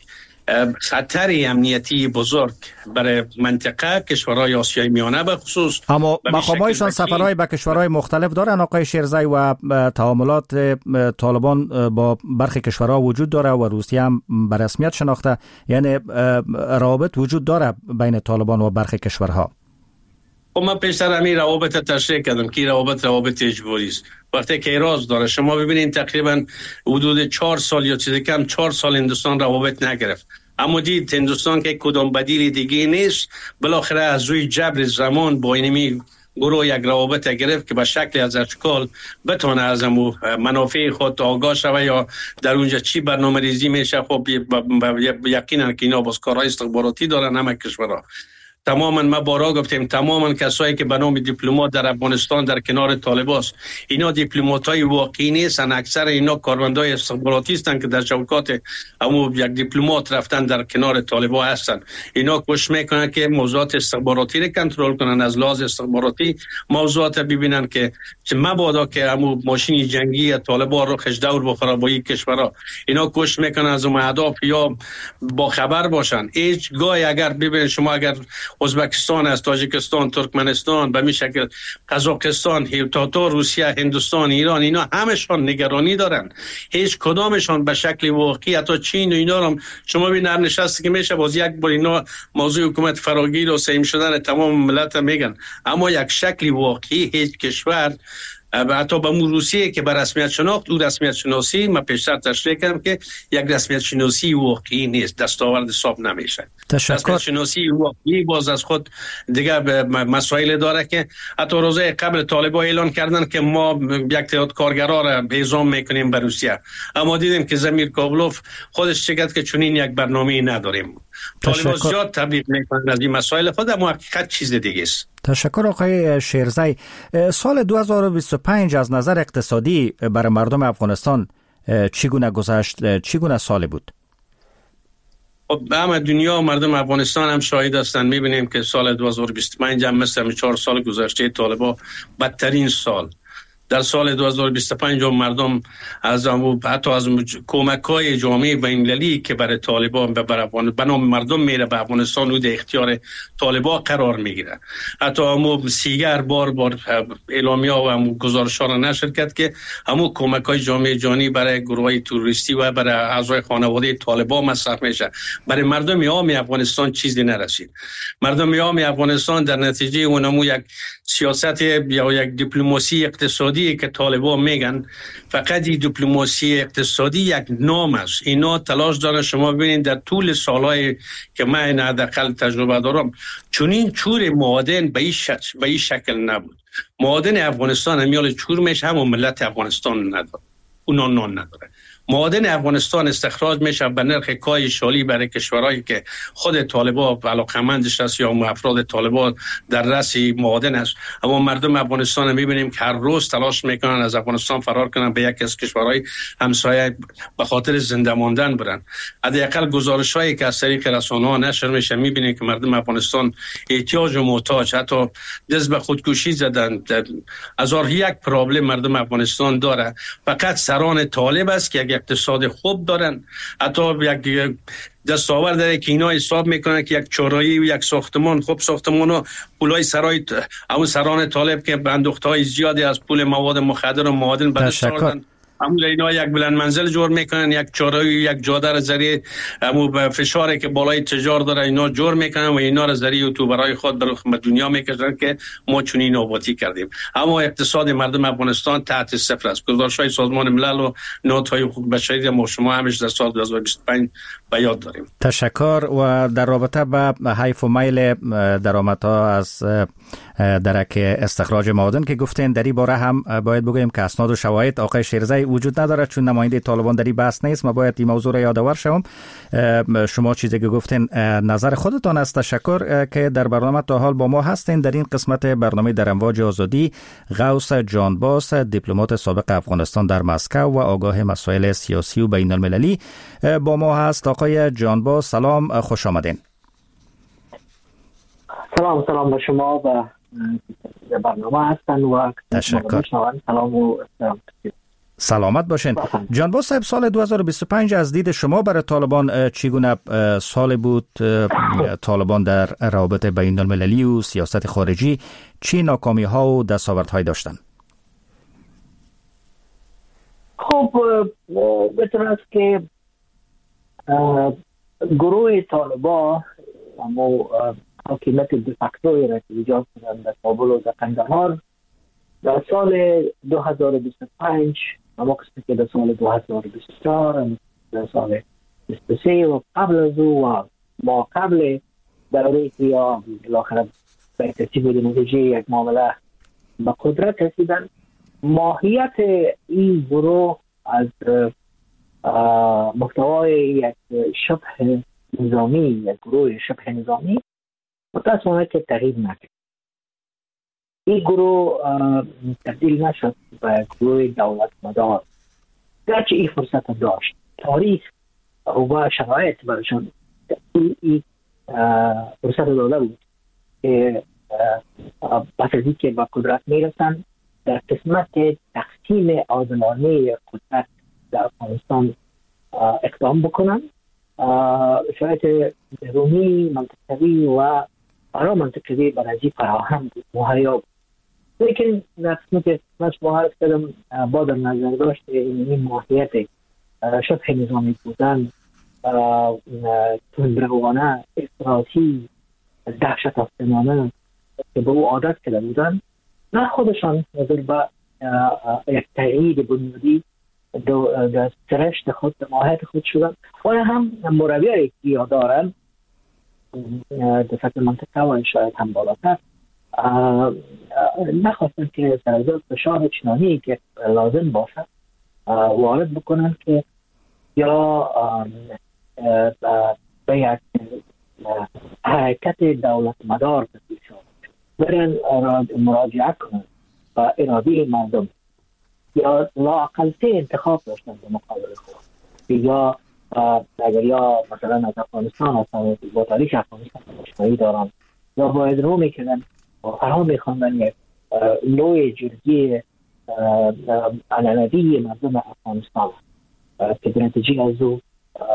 خطر امنیتی بزرگ برای منطقه کشورهای آسیای میانه به خصوص. اما مقامایشان سفرهای به کشورهای مختلف دارن آقای شیرزایی و تعاملات طالبان با برخی کشورها وجود داره و روسیه هم به رسمیت شناخته، یعنی روابط وجود داره بین طالبان و برخی کشورها. خب من پیشتر همین روابط تشریح کردم که روابط اجباری است. وقتی که ایراز داره شما ببینید تقریبا حدود 4 سال یا چیز کم 4 سال هندوستان روابط نگرفت، اما دید هندوستان که کدام بدیل دیگه نیست، بالاخره از روی جبر زمان با اینمی گروه یک روابط گرفت که به شکل از اشکال بتونه از منافع خود آگاه شوه یا در اونجا چی برنامه ریزی میشه. خب یقینا که اینا باز کارهای استخباراتی دارن همه کشورها. تماما ما بارا گفتیم تماما کسایی که به نام دیپلمات در افغانستان در کنار طالبان است، اینا دیپلماتای واقعی نیستن. اکثر اینا کارمندای استخباراتی هستند که در شبکات همون یک دیپلمات رفتن در کنار طالبان هستن. اینا کوشش میکنن که موضوعات استخباراتی رو کنترل کنن، از لحاظ استخباراتی موضوعات ببینن که مبادا که همون ماشین جنگی طالبان رو خشدور بخوره با این کشورها. اینا کوشش میکنن از اون اهداف یا با خبر باشن. هیچ گاهی اگر ببینید شما اگر ازبکستان است، تاجیکستان، ترکمنستان، به می شکل قزاقستان، تا روسیه، هندوستان، ایران، اینا همشون نگرانی دارن. هیچ کدامشون به شکل واقعی حتی چین و اینا هم شما ببین هر نشستی که میشه باز یک بار اینا موضوع حکومت فراگیر و سیم شدن تمام ملت میگن، اما یک شکل واقعی هیچ کشور حتی به روسیه که به رسمیت شناخت او رسمیت شناسی من پیشتر تشریح کردم که یک رسمیت شناسی واقعی نیست، دستاورد حساب نمیشه. رسمیت شناسی واقعی باز از خود دیگه مسائل داره که حتی روزه قبل طالبان اعلان کردن که ما یک تعداد کارگرا را اعزام میکنیم به روسیه، اما دیدیم که زمیر کابلوف خودش چگه که چنین یک برنامه نداریم. طالبان زیاد تبلیغ میکنن از این مسائل خود، اما حقیقت چیز دیگه است. تشکر آقای شیرزایی. سال 2025 از نظر اقتصادی برای مردم افغانستان چگونه گذشت؟ چگونه سال بود؟ به همه دنیا مردم افغانستان هم شاهد هستند. میبینیم که سال 2025 هم مثل 4 سال گذشته طالبان بدترین سال در سال 2025 مردم از حتی از کمک‌های جامعه بین‌المللی که برای طالبان به نام مردم میره به افغانستان و در اختیار طالبان قرار میگیره. حتی همو سیگر بار اعلامیه و همو گزارش‌ها را نشر کرد که همو کمک‌های جامعه جهانی برای گروه‌های تروریستی و برای اعضای خانواده طالبان مصرف میشه. برای مردم عام افغانستان چیزی نرسید. مردم عام افغانستان در نتیجه اونمو یک سیاست یا یک دیپلماسی اقتصادی که طالبان میگن فقط دیپلماسی اقتصادی یک نام است. اینا تلاش دارن. شما ببینید در طول سالهای که من حداقل تجربه دارم چنین چور معادن به این شکل نبود. معادن افغانستان همیال چور میشه، همون ملت افغانستان نداره، اونا نان نداره. معادن افغانستان استخراج میشه به نرخ کای شالی برای کشورهایی که خود طالبان علاقمندش است یا افراد طالبان در رأس معادن است. اما مردم افغانستان میبینیم که هر روز تلاش میکنن از افغانستان فرار کنن به یکی از کشورهای همسایه به خاطر زنده ماندن برن. حداقل گزارش‌هایی که از طریق رسانه‌ها نشر میشه میبینیم که مردم افغانستان احتیاج و محتاج، حتی دست به خودکشی زدن. هزار یک پرابلم مردم افغانستان داره. فقط سران طالب است که اقتصاد خوب دارن. حتی یک دستاورد داره که اینا حساب میکنن که یک چهارراهی و یک ساختمان، خوب ساختمان و پولای سرای اون سران طالب که بندوختهای زیادی از پول مواد مخدر و معادن به دست آوردن، همون اینا یک بلند منزل جور میکنن، یک چهارراه، یک جاده را ذریعه همون فشاری که بالای تجار داره اینا جور میکنن و اینا را ذریعه یوتیوبرای خود به دنیا میکشن که ما چنین آبادی کردیم. اما اقتصاد مردم افغانستان تحت صفر است. گزارش‌های سازمان ملل و نهادهای حقوق بشری ما شما همش در سال 2025 به یاد داریم. تشکر. و در رابطه با حیف و میل درآمدها از درک استخراج معادن که گفتین، در این باره هم باید بگویم که اسناد و شواهد آقای شیرزایی وجود نداره، چون نماینده طالبان در این بحث نیست. ما باید این موضوع را یادآور شوم. شما چیزی که گفتین نظر خودتان است. تشکر که در برنامه تا حال با ما هستین. در این قسمت برنامه در امواج آزادی غوث جانباس، دیپلمات سابق افغانستان در مسکو و آگاه مسائل سیاسی و بین المللی با ما هست. آقای جانباس سلام، خوش آمدین. سلام به شما و برنامه هستن و تشکر. سلام و سلامت باشین. جانباس صاحب، سال 2025 از دید شما برای طالبان چگونه سال بود؟ طالبان در روابط بین المللی و سیاست خارجی چی ناکامی ها و دستاوردهایی داشتن؟ خب بهتر است که گروه طالبان اما حاکمیت دفاکتوی را که ایجاد کردن در کابل و در قندهار در سال 2025 اما قسمی که در سال 2024 در سال 23 و قبل از او و ما قبل دوره یا بالاخره به ترتیب نتیجه یک معامله به قدرت رسیدن. ماهیت این گروه از محتوای یک شبه نظامی، یک گروه شبه نظامی متاسفانه که تغییر نکرد. این گروه تبدیل نشد به گروه دولت مدار، گرچه این فرصت داشت. تاریخ و شرایط برشان این فرصت داده بود که پس از اینکه به قدرت میرسن در قسمت تقسیم عادلانه قدرت در افغانستان اقدام بکنن. شرایط رومی منطقوی و برای منطقوی برای فراهم بود، مهیا بود. لیکن در قسمت ما عرض کردم با در نظر داشت این ماهیت شبه نظامی بودن، تندروانه، افراطی، دهشت افکنانه که به او عادت کرده بودن، نه خودشان نظر به یک تغییر بنیادی در سرشت خود، در ماهیت خود شدن و هم مرویه که دارن در سطح منطقه و شاید هم بالاتر نخواستن که سرزاد فشار چنانی که لازم باشد وارد بکنن که یا به یک حرکت دولت مدار برن مراجعه کنن با اراده مردم یا لااقل سه انتخاب داشتن به مقابل خود. یا اگر یا مثلا از افغانستان هستن با تاریخ افغانستان مشتری دارن یا باید رو میکنن و فرام میخواندن یک نوع جرگی عنعنوی مردم افغانستان که در نتیجه از او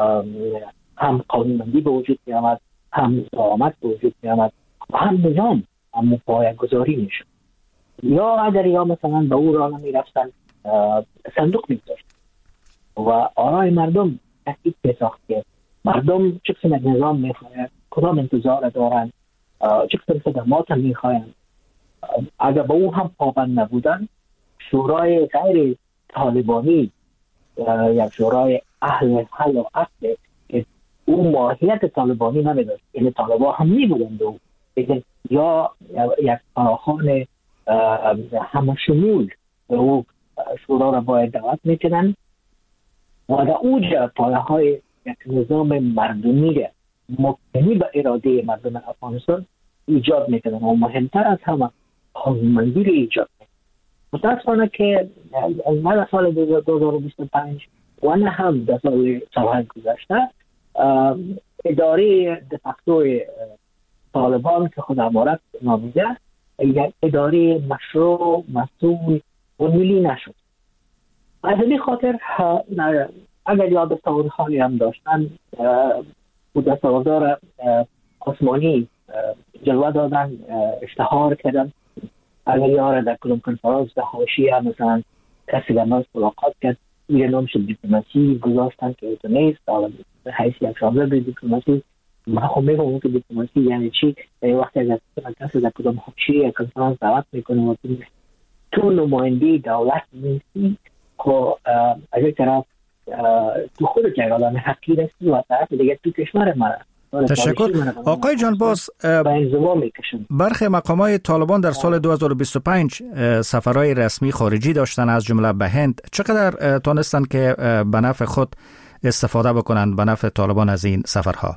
هم قانونمندی به وجود می آمد، هم درآمد به وجود می آمد، هم نظام هم پایه‌گذاری می شد. یا اگر یا مثلا به او راه نمی رفتن صندوق می گذاشت و آرای مردم تحقیق بساخت که مردم چه قسم نظام می خواهند، کدام انتظار دارند، چه قسم خدمات می خواهند. اگر به او هم پابند نبودن، شورای غیر طالبانی یا شورای اهل حل و عقد که او ماهیت طالبانی نمیداشت، یعنی طالبان هم میبودند او لیکن یا یک فراخوان همشمول به او شورا را باید دعوت میکنن و در اوجه پایه های یک نظام مردمی مبتنی به اراده مردم افغانستان ایجاد میکنن و مهمتر از همه قانونمندی را ایجاد میکنن. متاسفانه که نه سال 2025 و نه هم در سالهای گذشته اداره دفاعی طالبان که خود امارت نامیده یک اداره مشروع مسئول و ملی نشد. از این خاطر اگر یاد دستاوردهایی هم داشتن و دستاوردها آسمانی جلوه دادن، اشتهار کردن. اگر یاره در کدوم کنفرانس در حاشیه مثلا کسی در ناز ملاقات کرد یه نام شد دیپلماسی گذاشتن که ایتو نیست، حیث یک شاگرد دیپلماسی ما خب میگم که دیپلماسی یعنی چی؟ وقتی اگر کسی در کدوم حاشیه کنفرانس دعوت میکنه و تو نماینده دولت نیستی که از یک طرف تو خود جگالان حقی رسی و طرف دیگه تو کشور مرا. تشکر. آقای جانباز، برخی مقامات طالبان در سال 2025 سفرهای رسمی خارجی داشتن از جمله به هند. چقدر تونستن که به نفع خود استفاده بکنند، به نفع طالبان از این سفرها؟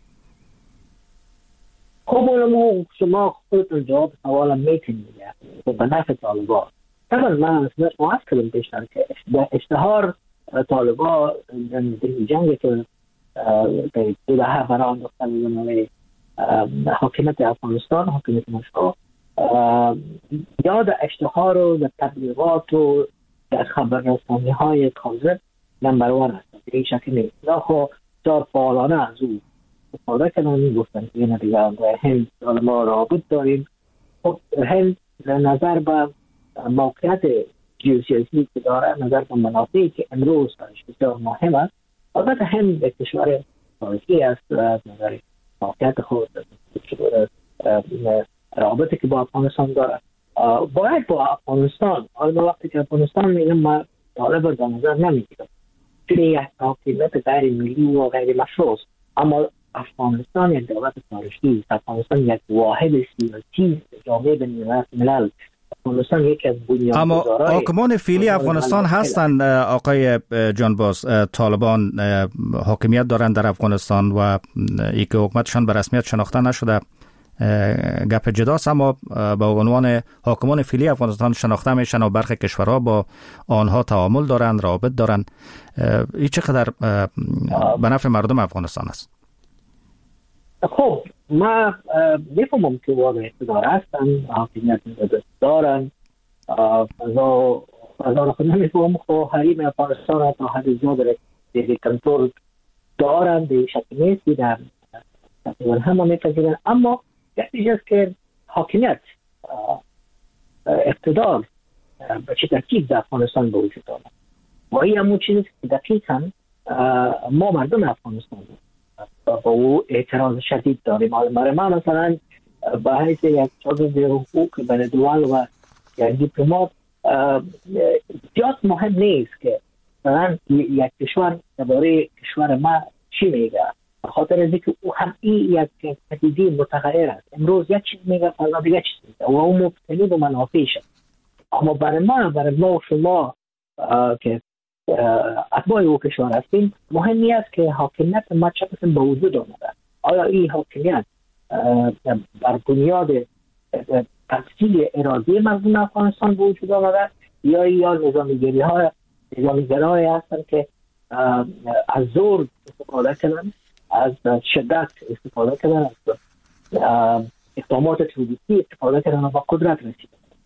خب شما خودتون جواب سوالم میتونید به نفع طالبان. طبعا من از کلم بیشتر که اشتهار طالبان در جنگ که دوله برای انداختن حاکمیت افغانستان، حاکمیت مشکا یاد اشتهار و در تبلیغات و در خبررسانی های کاذب نمبر 1 هست. این شکل نیست. خب چار فعالانه از او استفاده کردن میگفتن که این دیگه هند ما رابط داریم. خب هند نظر به موقعیت جیوسیاسی که داره، نظر به منافعی که امروز بسیار مهم است، البته هند یک کشور تاریخی است از نظر موقعیت خود، رابطه که با افغانستان داره باید با افغانستان، حالا وقتی که افغانستان میگم ما طالب در نظر نمیگیرم چون یک حاکمیت غیر ملی و غیر مشروع است، اما افغانستان یک دولت تاریخی است. افغانستان یک واحد سیاسی جامعه بین الملل. افغانستان یکی از بنیانگذارای اما حاکمان فعلی افغانستان هستند. آقای جانباز، طالبان حاکمیت دارند در افغانستان و ای که حکومتشان به رسمیت شناخته نشده گپ جداست، اما به عنوان حاکمان فعلی افغانستان شناخته میشن و برخی کشورها با آنها تعامل دارند، روابط دارند. این چقدر به نفع مردم افغانستان است؟ خب ما میفهمم که واقع اقتدار هستن، حاکمیت دارن، فضا خود نمیفهم خب حریم افغانستان تا حد زیاد دیگه کنترل دارن، به شکل نیست در تقریبا همه میپذیرن. اما یکی است که حاکمیت اقتدار به چه ترتیب در افغانستان به وجود آمد و این همون چیزی که دقیقاً ما مردم افغانستان با او اعتراض شدید داریم. برای ما مثلا به حیث یک شاگرد حقوق بین‌الملل و یک دیپلمات زیاد مهم نیست که مثلا یک کشور درباره کشور ما چی میگه، به خاطر از اینکه او هم این یک پدیده متغیر است. امروز یک چیز میگه، فردا دیگه چیز میگه و او مبتنی به منافعش. اما برای ما و شما که اتباع او کشور هستیم مهمی است که حاکمیت ما چه قسم به وجود آمده. آیا این حاکمیت بر بنیاد تفصیل اراده مردم افغانستان به وجود آمده یا نظامیگرای هستند که از زور استفاده کردن، از شدت استفاده کردن، از اقدامات تروریستی استفاده کردن و با قدرت رسیدن.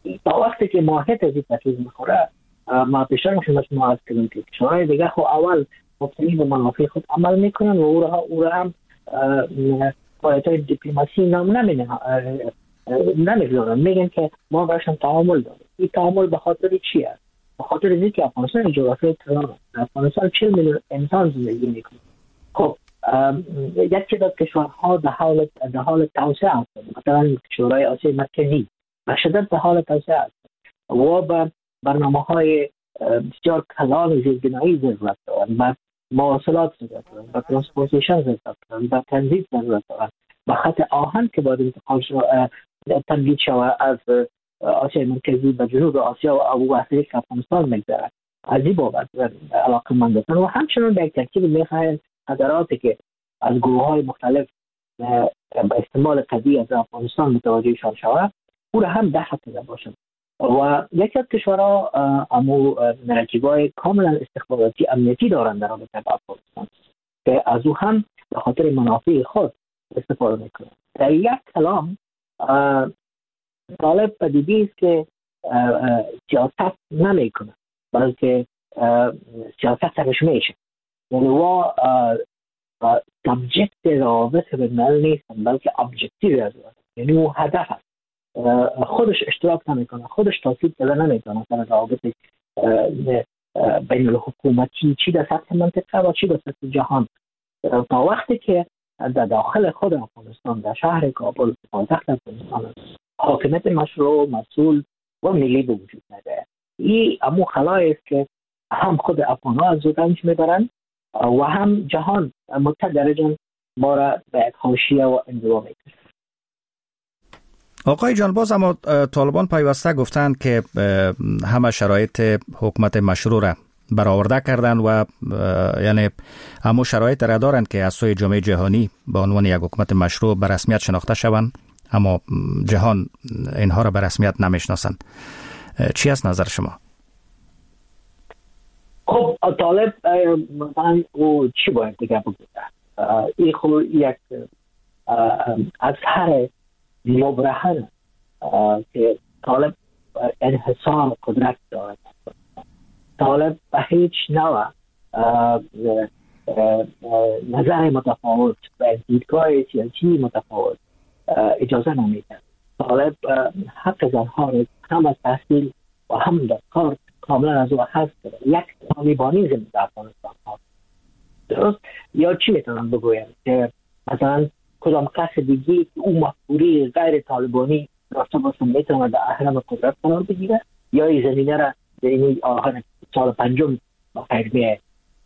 تا وقتی که ماهیت از این تکلیف میخوره، ما پیشتر شما از کردیم که کشورهای دیگه خب اول مبتنی به منافع خود عمل میکنن و او را هم قاعده‌های دیپلماسی نام نمیگذارن، میگن که ما باشن تعامل داریم. این تعامل به خاطر چی است؟ به خاطر اینکه افغانستان جغرافیای تنوع، افغانستان 40 میلیون انسان زندگی میکنه. خب یکی از کشورها در حال توسعه هستند، مثلا کشورهای آسیای مرکزی به شدت در حال توسعه هستند و به برنامه‌های بسیار کلان و زیربنایی ضرورت دارند، به مواصلات ضرورت دارند، به ترانسپورتیشن ضرورت دارند، به تنظیم ضرورت دارند، به خط آهن که باید انتقال تمدید شود از آسیای مرکزی به جنوب آسیا و ابو وحدی که افغانستان میگذره. از این بابت علاقه‌مند هستند و همچنین به ترتیب میخواهند خطراتی که از گروه‌های مختلف به استعمال قوی از افغانستان متوجهشان شود او را هم در خطر باشند. و یکی از کشورها نراتیوهای کاملا استخباراتی امنیتی دارند در رابطه با افغانستان که از او هم به خاطر منافع خود استفاده میکنند. در یک کلام طالب پدیدی است که سیاست نمیکنه بلکه سیاست سرش میشه، یعنی و سابجکت روابط بین‌الملل نیستن بلکه ابجکتیو هستن، یعنی او هدف هست، خودش اشتراک نمیکنه، خودش تاثیر پیدا نمیکنه مثلا روابط بین الحکومتی چی در سطح منطقه و چی در سطح جهان. تا وقتی که در داخل خود افغانستان در شهر کابل پایتخت افغانستان حاکمیت مشروع، مسئول و ملی به وجود نداره، این امو خلایی است که هم خود افغان‌ها از رنج میبرند و هم جهان متدرجاً ما را به حاشیه و انزوا میکشند. آقای جان، باز اما طالبان پیوسته گفتند که همه شرایط حکومت مشروع را برآورده کردند و یعنی همه شرایط را دارند که از سوی جامعه جهانی به عنوان یک حکومت مشروع به رسمیت شناخته شوند، اما جهان اینها را به رسمیت نمیشناسند. چی است نظر شما؟ خب طالب مثلا او چی باید دیگه بگوید؟ این خب یک از هر مبرهن که طالب انحصار قدرت دارد، طالب به هیچ نوع نظر متفاوت و دیدگاه سیاسی متفاوت اجازه نمیده. طالب حق زنها را هم از تحصیل و هم در کار کاملا از او هست. یک طالبانیزم در افغانستان هست، درست؟ یا چی میتونم بگویم که مثلا کدام کس دیگی او مفکوری غیر طالبانی راسته باشم میتونه در احرام قدرت قرار بگیره یا این زمینه را در این آخر سال پنجم بخیر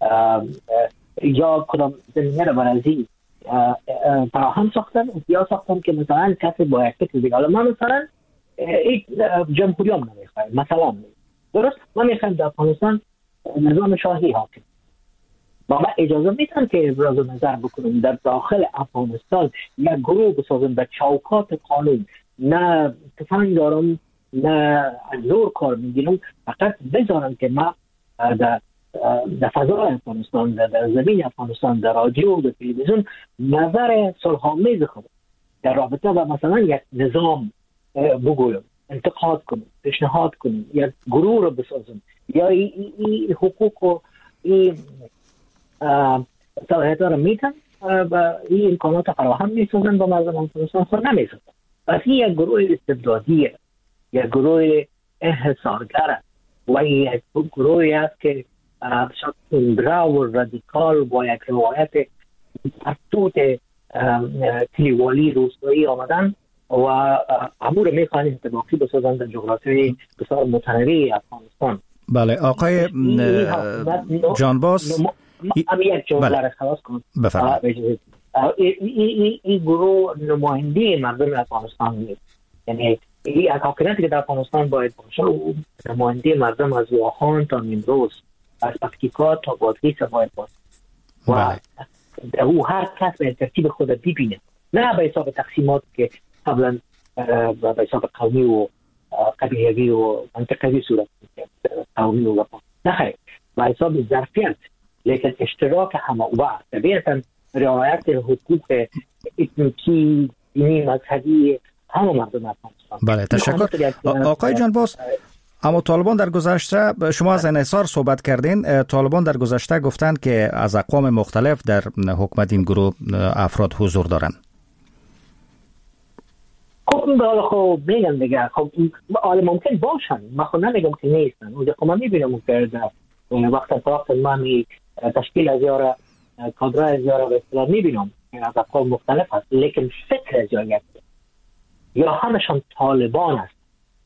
یا کدام زمینه را برازی فراهم ساختن یا ساختن که مثلا کسی با یک فکر دیگه. حالا ما مثلا جمهوری هم نمیخوایم، مثلا درست ما میخوایم در افغانستان نظام شاهی حاکم، ما اجازه میتونم که ابراز نظر بکنم در داخل افغانستان یک گروه بسازم به چوکات قانون، نه تفنگ دارم نه زور کار میگیرم، فقط بذارم که ما در فضای افغانستان، در زمین افغانستان، در رادیو، در تلویزیون نظر صلح‌آمیز خود در رابطه با مثلا یک نظام بگویم، انتقاد کنم، پیشنهاد کنم، یک گروه رو بسازم یا این حقوق و این صلاحیت رو میتن و این امکانات فراهم میسازن با مردم افغانستان خود نمیسازن. پس این یک گروه استبدادیه، یک گروه انحصارگر و یک گروهی است که تندرا و رادیکال با یک روایت فرتوت تلیوالی روستایی آمدن و امور میخوان انطباقی بسازن در جغرافیای بسیار متنوع افغانستان. بله آقای جانباز، یک جمله را خلاص کنم. بفرمایید. این گروه نماینده مردم افغانستان نیست، یعنی این حاکمیتی که در افغانستان باید باشه نماینده مردم از واخان تا نیمروز، از پکتیکا تا بادغیس باید باشه و او هر کس به ترتیب خود ببینه، نه به حساب تقسیمات که قبلا به حساب قومی و قبیله‌ای و منطقه‌ای صورت می‌گیره، قومی و نه خیر، به حساب ظرفیت، لیکن اشتراک همه و طبیعتاً رعایت حقوق اتنیکی، دینی، مذهبی همه مردم افغانستان افغانستان. بله تشکر آقای جانباز. اما طالبان در گذشته، شما از انحصار صحبت کردین، طالبان در گذشته گفتند که از اقوام مختلف در حکومت این گروه افراد حضور دارند. خب میگم دیگه، خب حالا ممکن باشن، من خود نمیگم که نیستن. اونجا خب من میبینم که وقت من تشکیل از یاره کادر از یاره به اصطلاح میبینم از اقوام مختلف هست، لیکن فکر از یاره یا همشان طالبان است.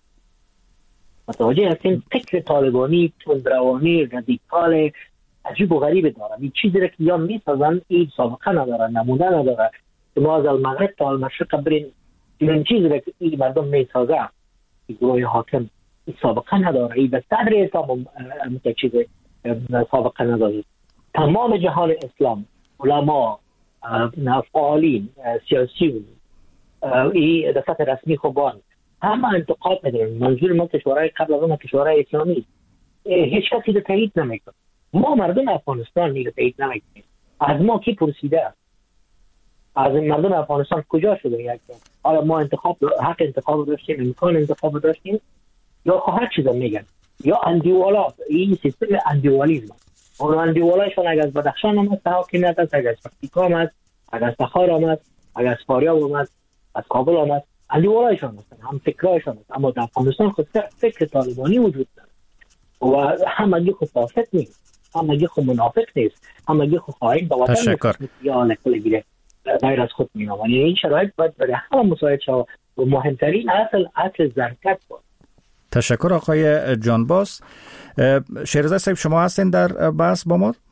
متوجه هستین؟ فکر طالبانی تندروانی رادیکال عجیب و غریب دارن. این چیزی را که یا میسازن این سابقه نداره، نمونه نداره که ما از المغرب تا المشرق برین این چیزی را که این مردم میسازه این گروه حاکم این سابقه نداره. این به صدر اسلام چیز سابقه نداره. تمام جهان اسلام، علما، فعالین سیاسی، این دفعه رسمی خوبان همه انتقاد میدارن. منظور ما کشورهای قبل از اون کشورهای اسلامی هیچ کسی رو تایید نمیکنه. ما مردم افغانستان رو تایید نمیکنیم. از ما کی پرسیده؟ از مردم افغانستان کجا شده یک حالا ما حق انتخاب داشتیم، امکان انتخاب داشتیم، یا هر چیز میگن یا اندیوالا، این سیستم اندیوالیزم. اون اندیوالایشون اگر از بدخشان آمد حاکمیت است، اگر از پکتیکا آمد، اگر از تخار آمد، اگر از فاریاب آمد، از کابل آمد، اندیوالایشون هستن، هم فکرایشون هست. اما در افغانستان خود فکر طالبانی وجود داره و همگی خود فاسد نیست، همگی خود منافق نیست، همگی خود خائن به وطن نیست یا نکل گیره غیر از خود مینامن. یعنی این شرایط باید برای همه مساعد شود و مهمترین اصل زرکت بود. تشکر آقای جانباز. شیرزاد صاحب شما هستین در بحث با ما؟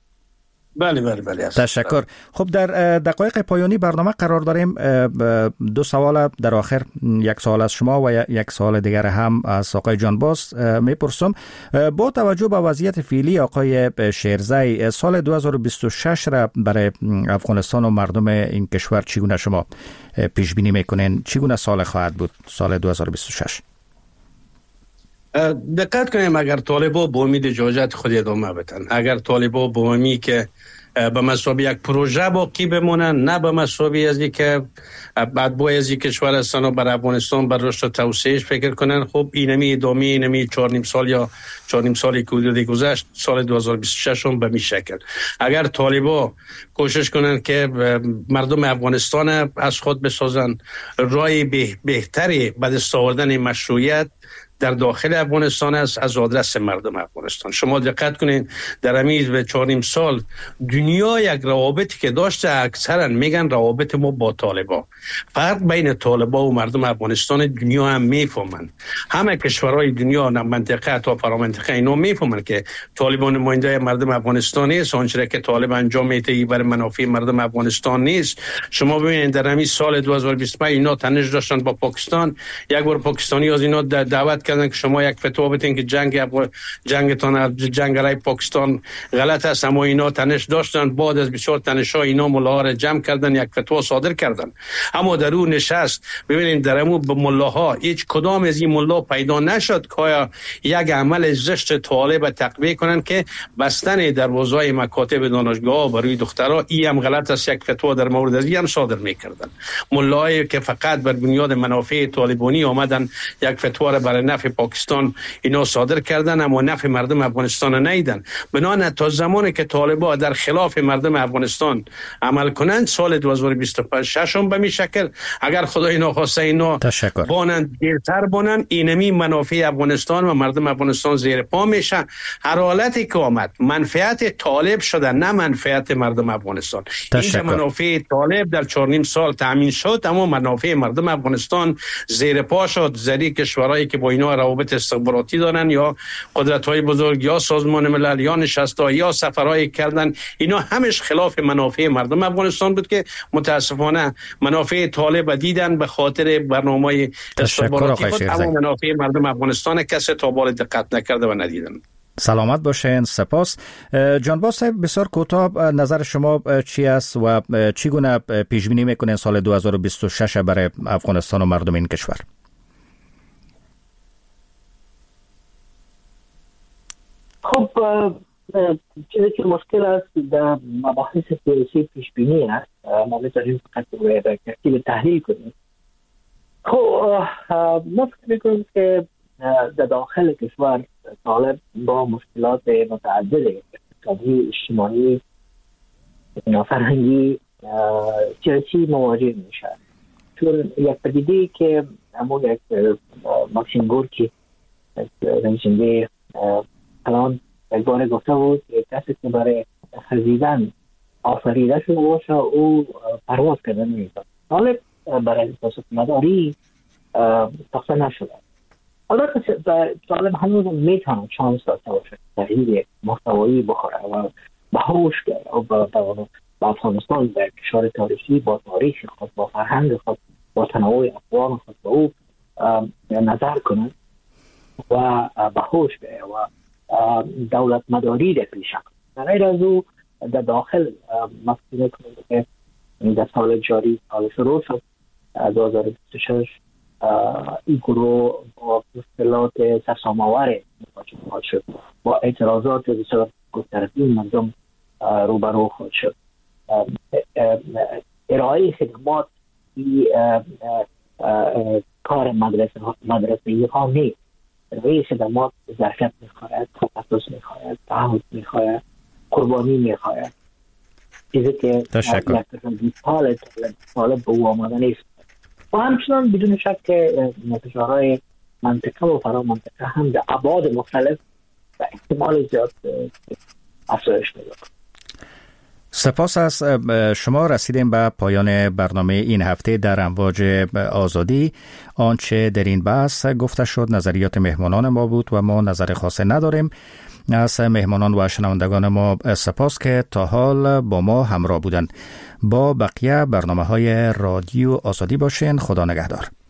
بله تشکر. خب در دقایق پایانی برنامه قرار داریم. دو سوال در آخر، یک سوال از شما و یک سوال دیگر هم از آقای جانباز میپرسم. با توجه به وضعیت فعلی آقای شیرزای، سال 2026 را برای افغانستان و مردم این کشور چگونه شما پیش بینی میکنین؟ چگونه سال خواهد بود سال 2026؟ دقت کنیم اگر طالبا با امید اجازت خود ادامه بدن، اگر طالبا با امید که به مسابقه یک پروژه باقی بمونن، نه به مسابقه از اینکه بعد باید از یک کشور هستن و بر افغانستان بر رشد و توسعهش فکر کنن، خب اینمی ادامه اینمی 4.5 سال یا 4.5 سالی که حدود گذشت سال 2026 هم به می شکل. اگر طالبا کوشش کنن که مردم افغانستان از خود بسازن، راه بهتری به دست آوردن مشروعیت در داخل افغانستان است از آدرس مردم افغانستان. شما دقت کنین در همین به 4.5 سال دنیا یک روابطی که داشته اکثرا میگن روابط ما با طالبا. فرق بین طالبا و مردم افغانستان دنیا هم میفهمن، همه کشورهای دنیا منطقه تا فرامنطقه اینا میفهمن که طالبان نماینده مردم افغانستان نیست، آنچه که طالب انجام میده برای منافع مردم افغانستان نیست. شما ببینید در همین سال 2025 اینا تنش داشتن با پاکستان، یک بار پاکستانی از اینا دعوت کردن که شما یک فتوا بدین که جنگ رای پاکستان غلط است، اما اینا تنش داشتن. بعد از بسیار تنش‌ها اینا ملاها را جمع کردن، یک فتوا صادر کردن. اما در اون نشست ببینید در اون ملاها هیچ کدام از این ملا پیدا نشد که یک عمل زشت طالب تقویه کنن که بستن دروازه‌های مکاتب دانشگاه‌ها برای دخترها این هم غلط است، یک فتوا در مورد از این هم صادر می‌کردن. ملایی که فقط بر بنیاد منافع طالبانی آمدن یک فتوا را برای نفع پاکستان اینا صادر کردن، اما نفع مردم افغانستان نیدن. بنابراین تا زمانی که طالبان در خلاف مردم افغانستان عمل کنند سال 2026 هم به می شکل اگر خدای ناخواسته اینا بانند دیرتر بانند، اینمی منافع افغانستان و مردم افغانستان زیر پا میشه. هر حالتی که آمد منفعت طالب شده، نه منفعت مردم افغانستان. این منافع طالب در 4.5 سال تامین شد، اما منافع مردم افغانستان زیر پا شد. زری کشورهایی که با اینا روابط استخباراتی دارن یا قدرت‌های بزرگ یا سازمان ملل یا نشست‌ها یا سفرهای کردن، اینا همش خلاف منافع مردم افغانستان بود که متاسفانه منافع طالب دیدن به خاطر برنامه‌های استخباراتی بود، اما منافع مردم افغانستان کسی تا بال دقت نکرده و ندیدن. سلامت باشین. سپاس. جانباز صاحب بسیار کوتاه نظر شما چی است و چگونه پیش بینی میکنین سال 2026 برای افغانستان و مردم این کشور؟ خب چیزی که مشکل است در مباحث سیاسی پیش بینی است. ما میتونیم فقط به ترتیب تحلیل کنیم. خب ما فکر میکنیم که در داخل کشور طالب با مشکلات متعدد اقتصادی، اجتماعی، فرهنگی، سیاسی مواجه میشه. چون یک پدیده که همون یک ماکسیم گورکی نویسنده الان یک بار گفته بود که کسی که برای خزیدن آفریده شده باشه او پرواز کردن نمیتونه. طالب برای سیاست مداری ساخته نشده. البته طالب هنوز میتونه چانس داشته باشه تغییر محتوایی بخوره و به هوش به افغانستان در کشور تاریخی با تاریخ خود، با فرهنگ خود، با تنوع اقوام خود به او نظر کنه و به هوش بیاید و دولت مداری را پیش کنه. غیر از او در داخل مفهوم کنید که در سال جاری سال شروع شد 2026 این گروه با مشکلات سرسام‌آور مواجه شد، با اعتراضات بسیار گسترده مردم روبرو خواهد شد. ارائه خدمات کار مدرسه ها نیست. ارائه خدمات ظرفیت میخواهد، تخصص میخواهد، تعهد میخواهد، قربانی میخواهد. چیزی که طالب به او آماده نیست. و همچنان بدون شک که فشارهای منطقه و فرا منطقه هم در ابعاد مختلف و احتمال زیاد افزایش پیدا کنند. سپاس از شما. رسیدیم به پایان برنامه این هفته در امواج آزادی. آنچه در این بحث گفته شد نظریات مهمانان ما بود و ما نظر خاصی نداریم. از مهمانان و شنوندگان ما سپاس که تا حال با ما همراه بودند. با بقیه برنامه‌های رادیو آزادی باشین. خدا نگهدار.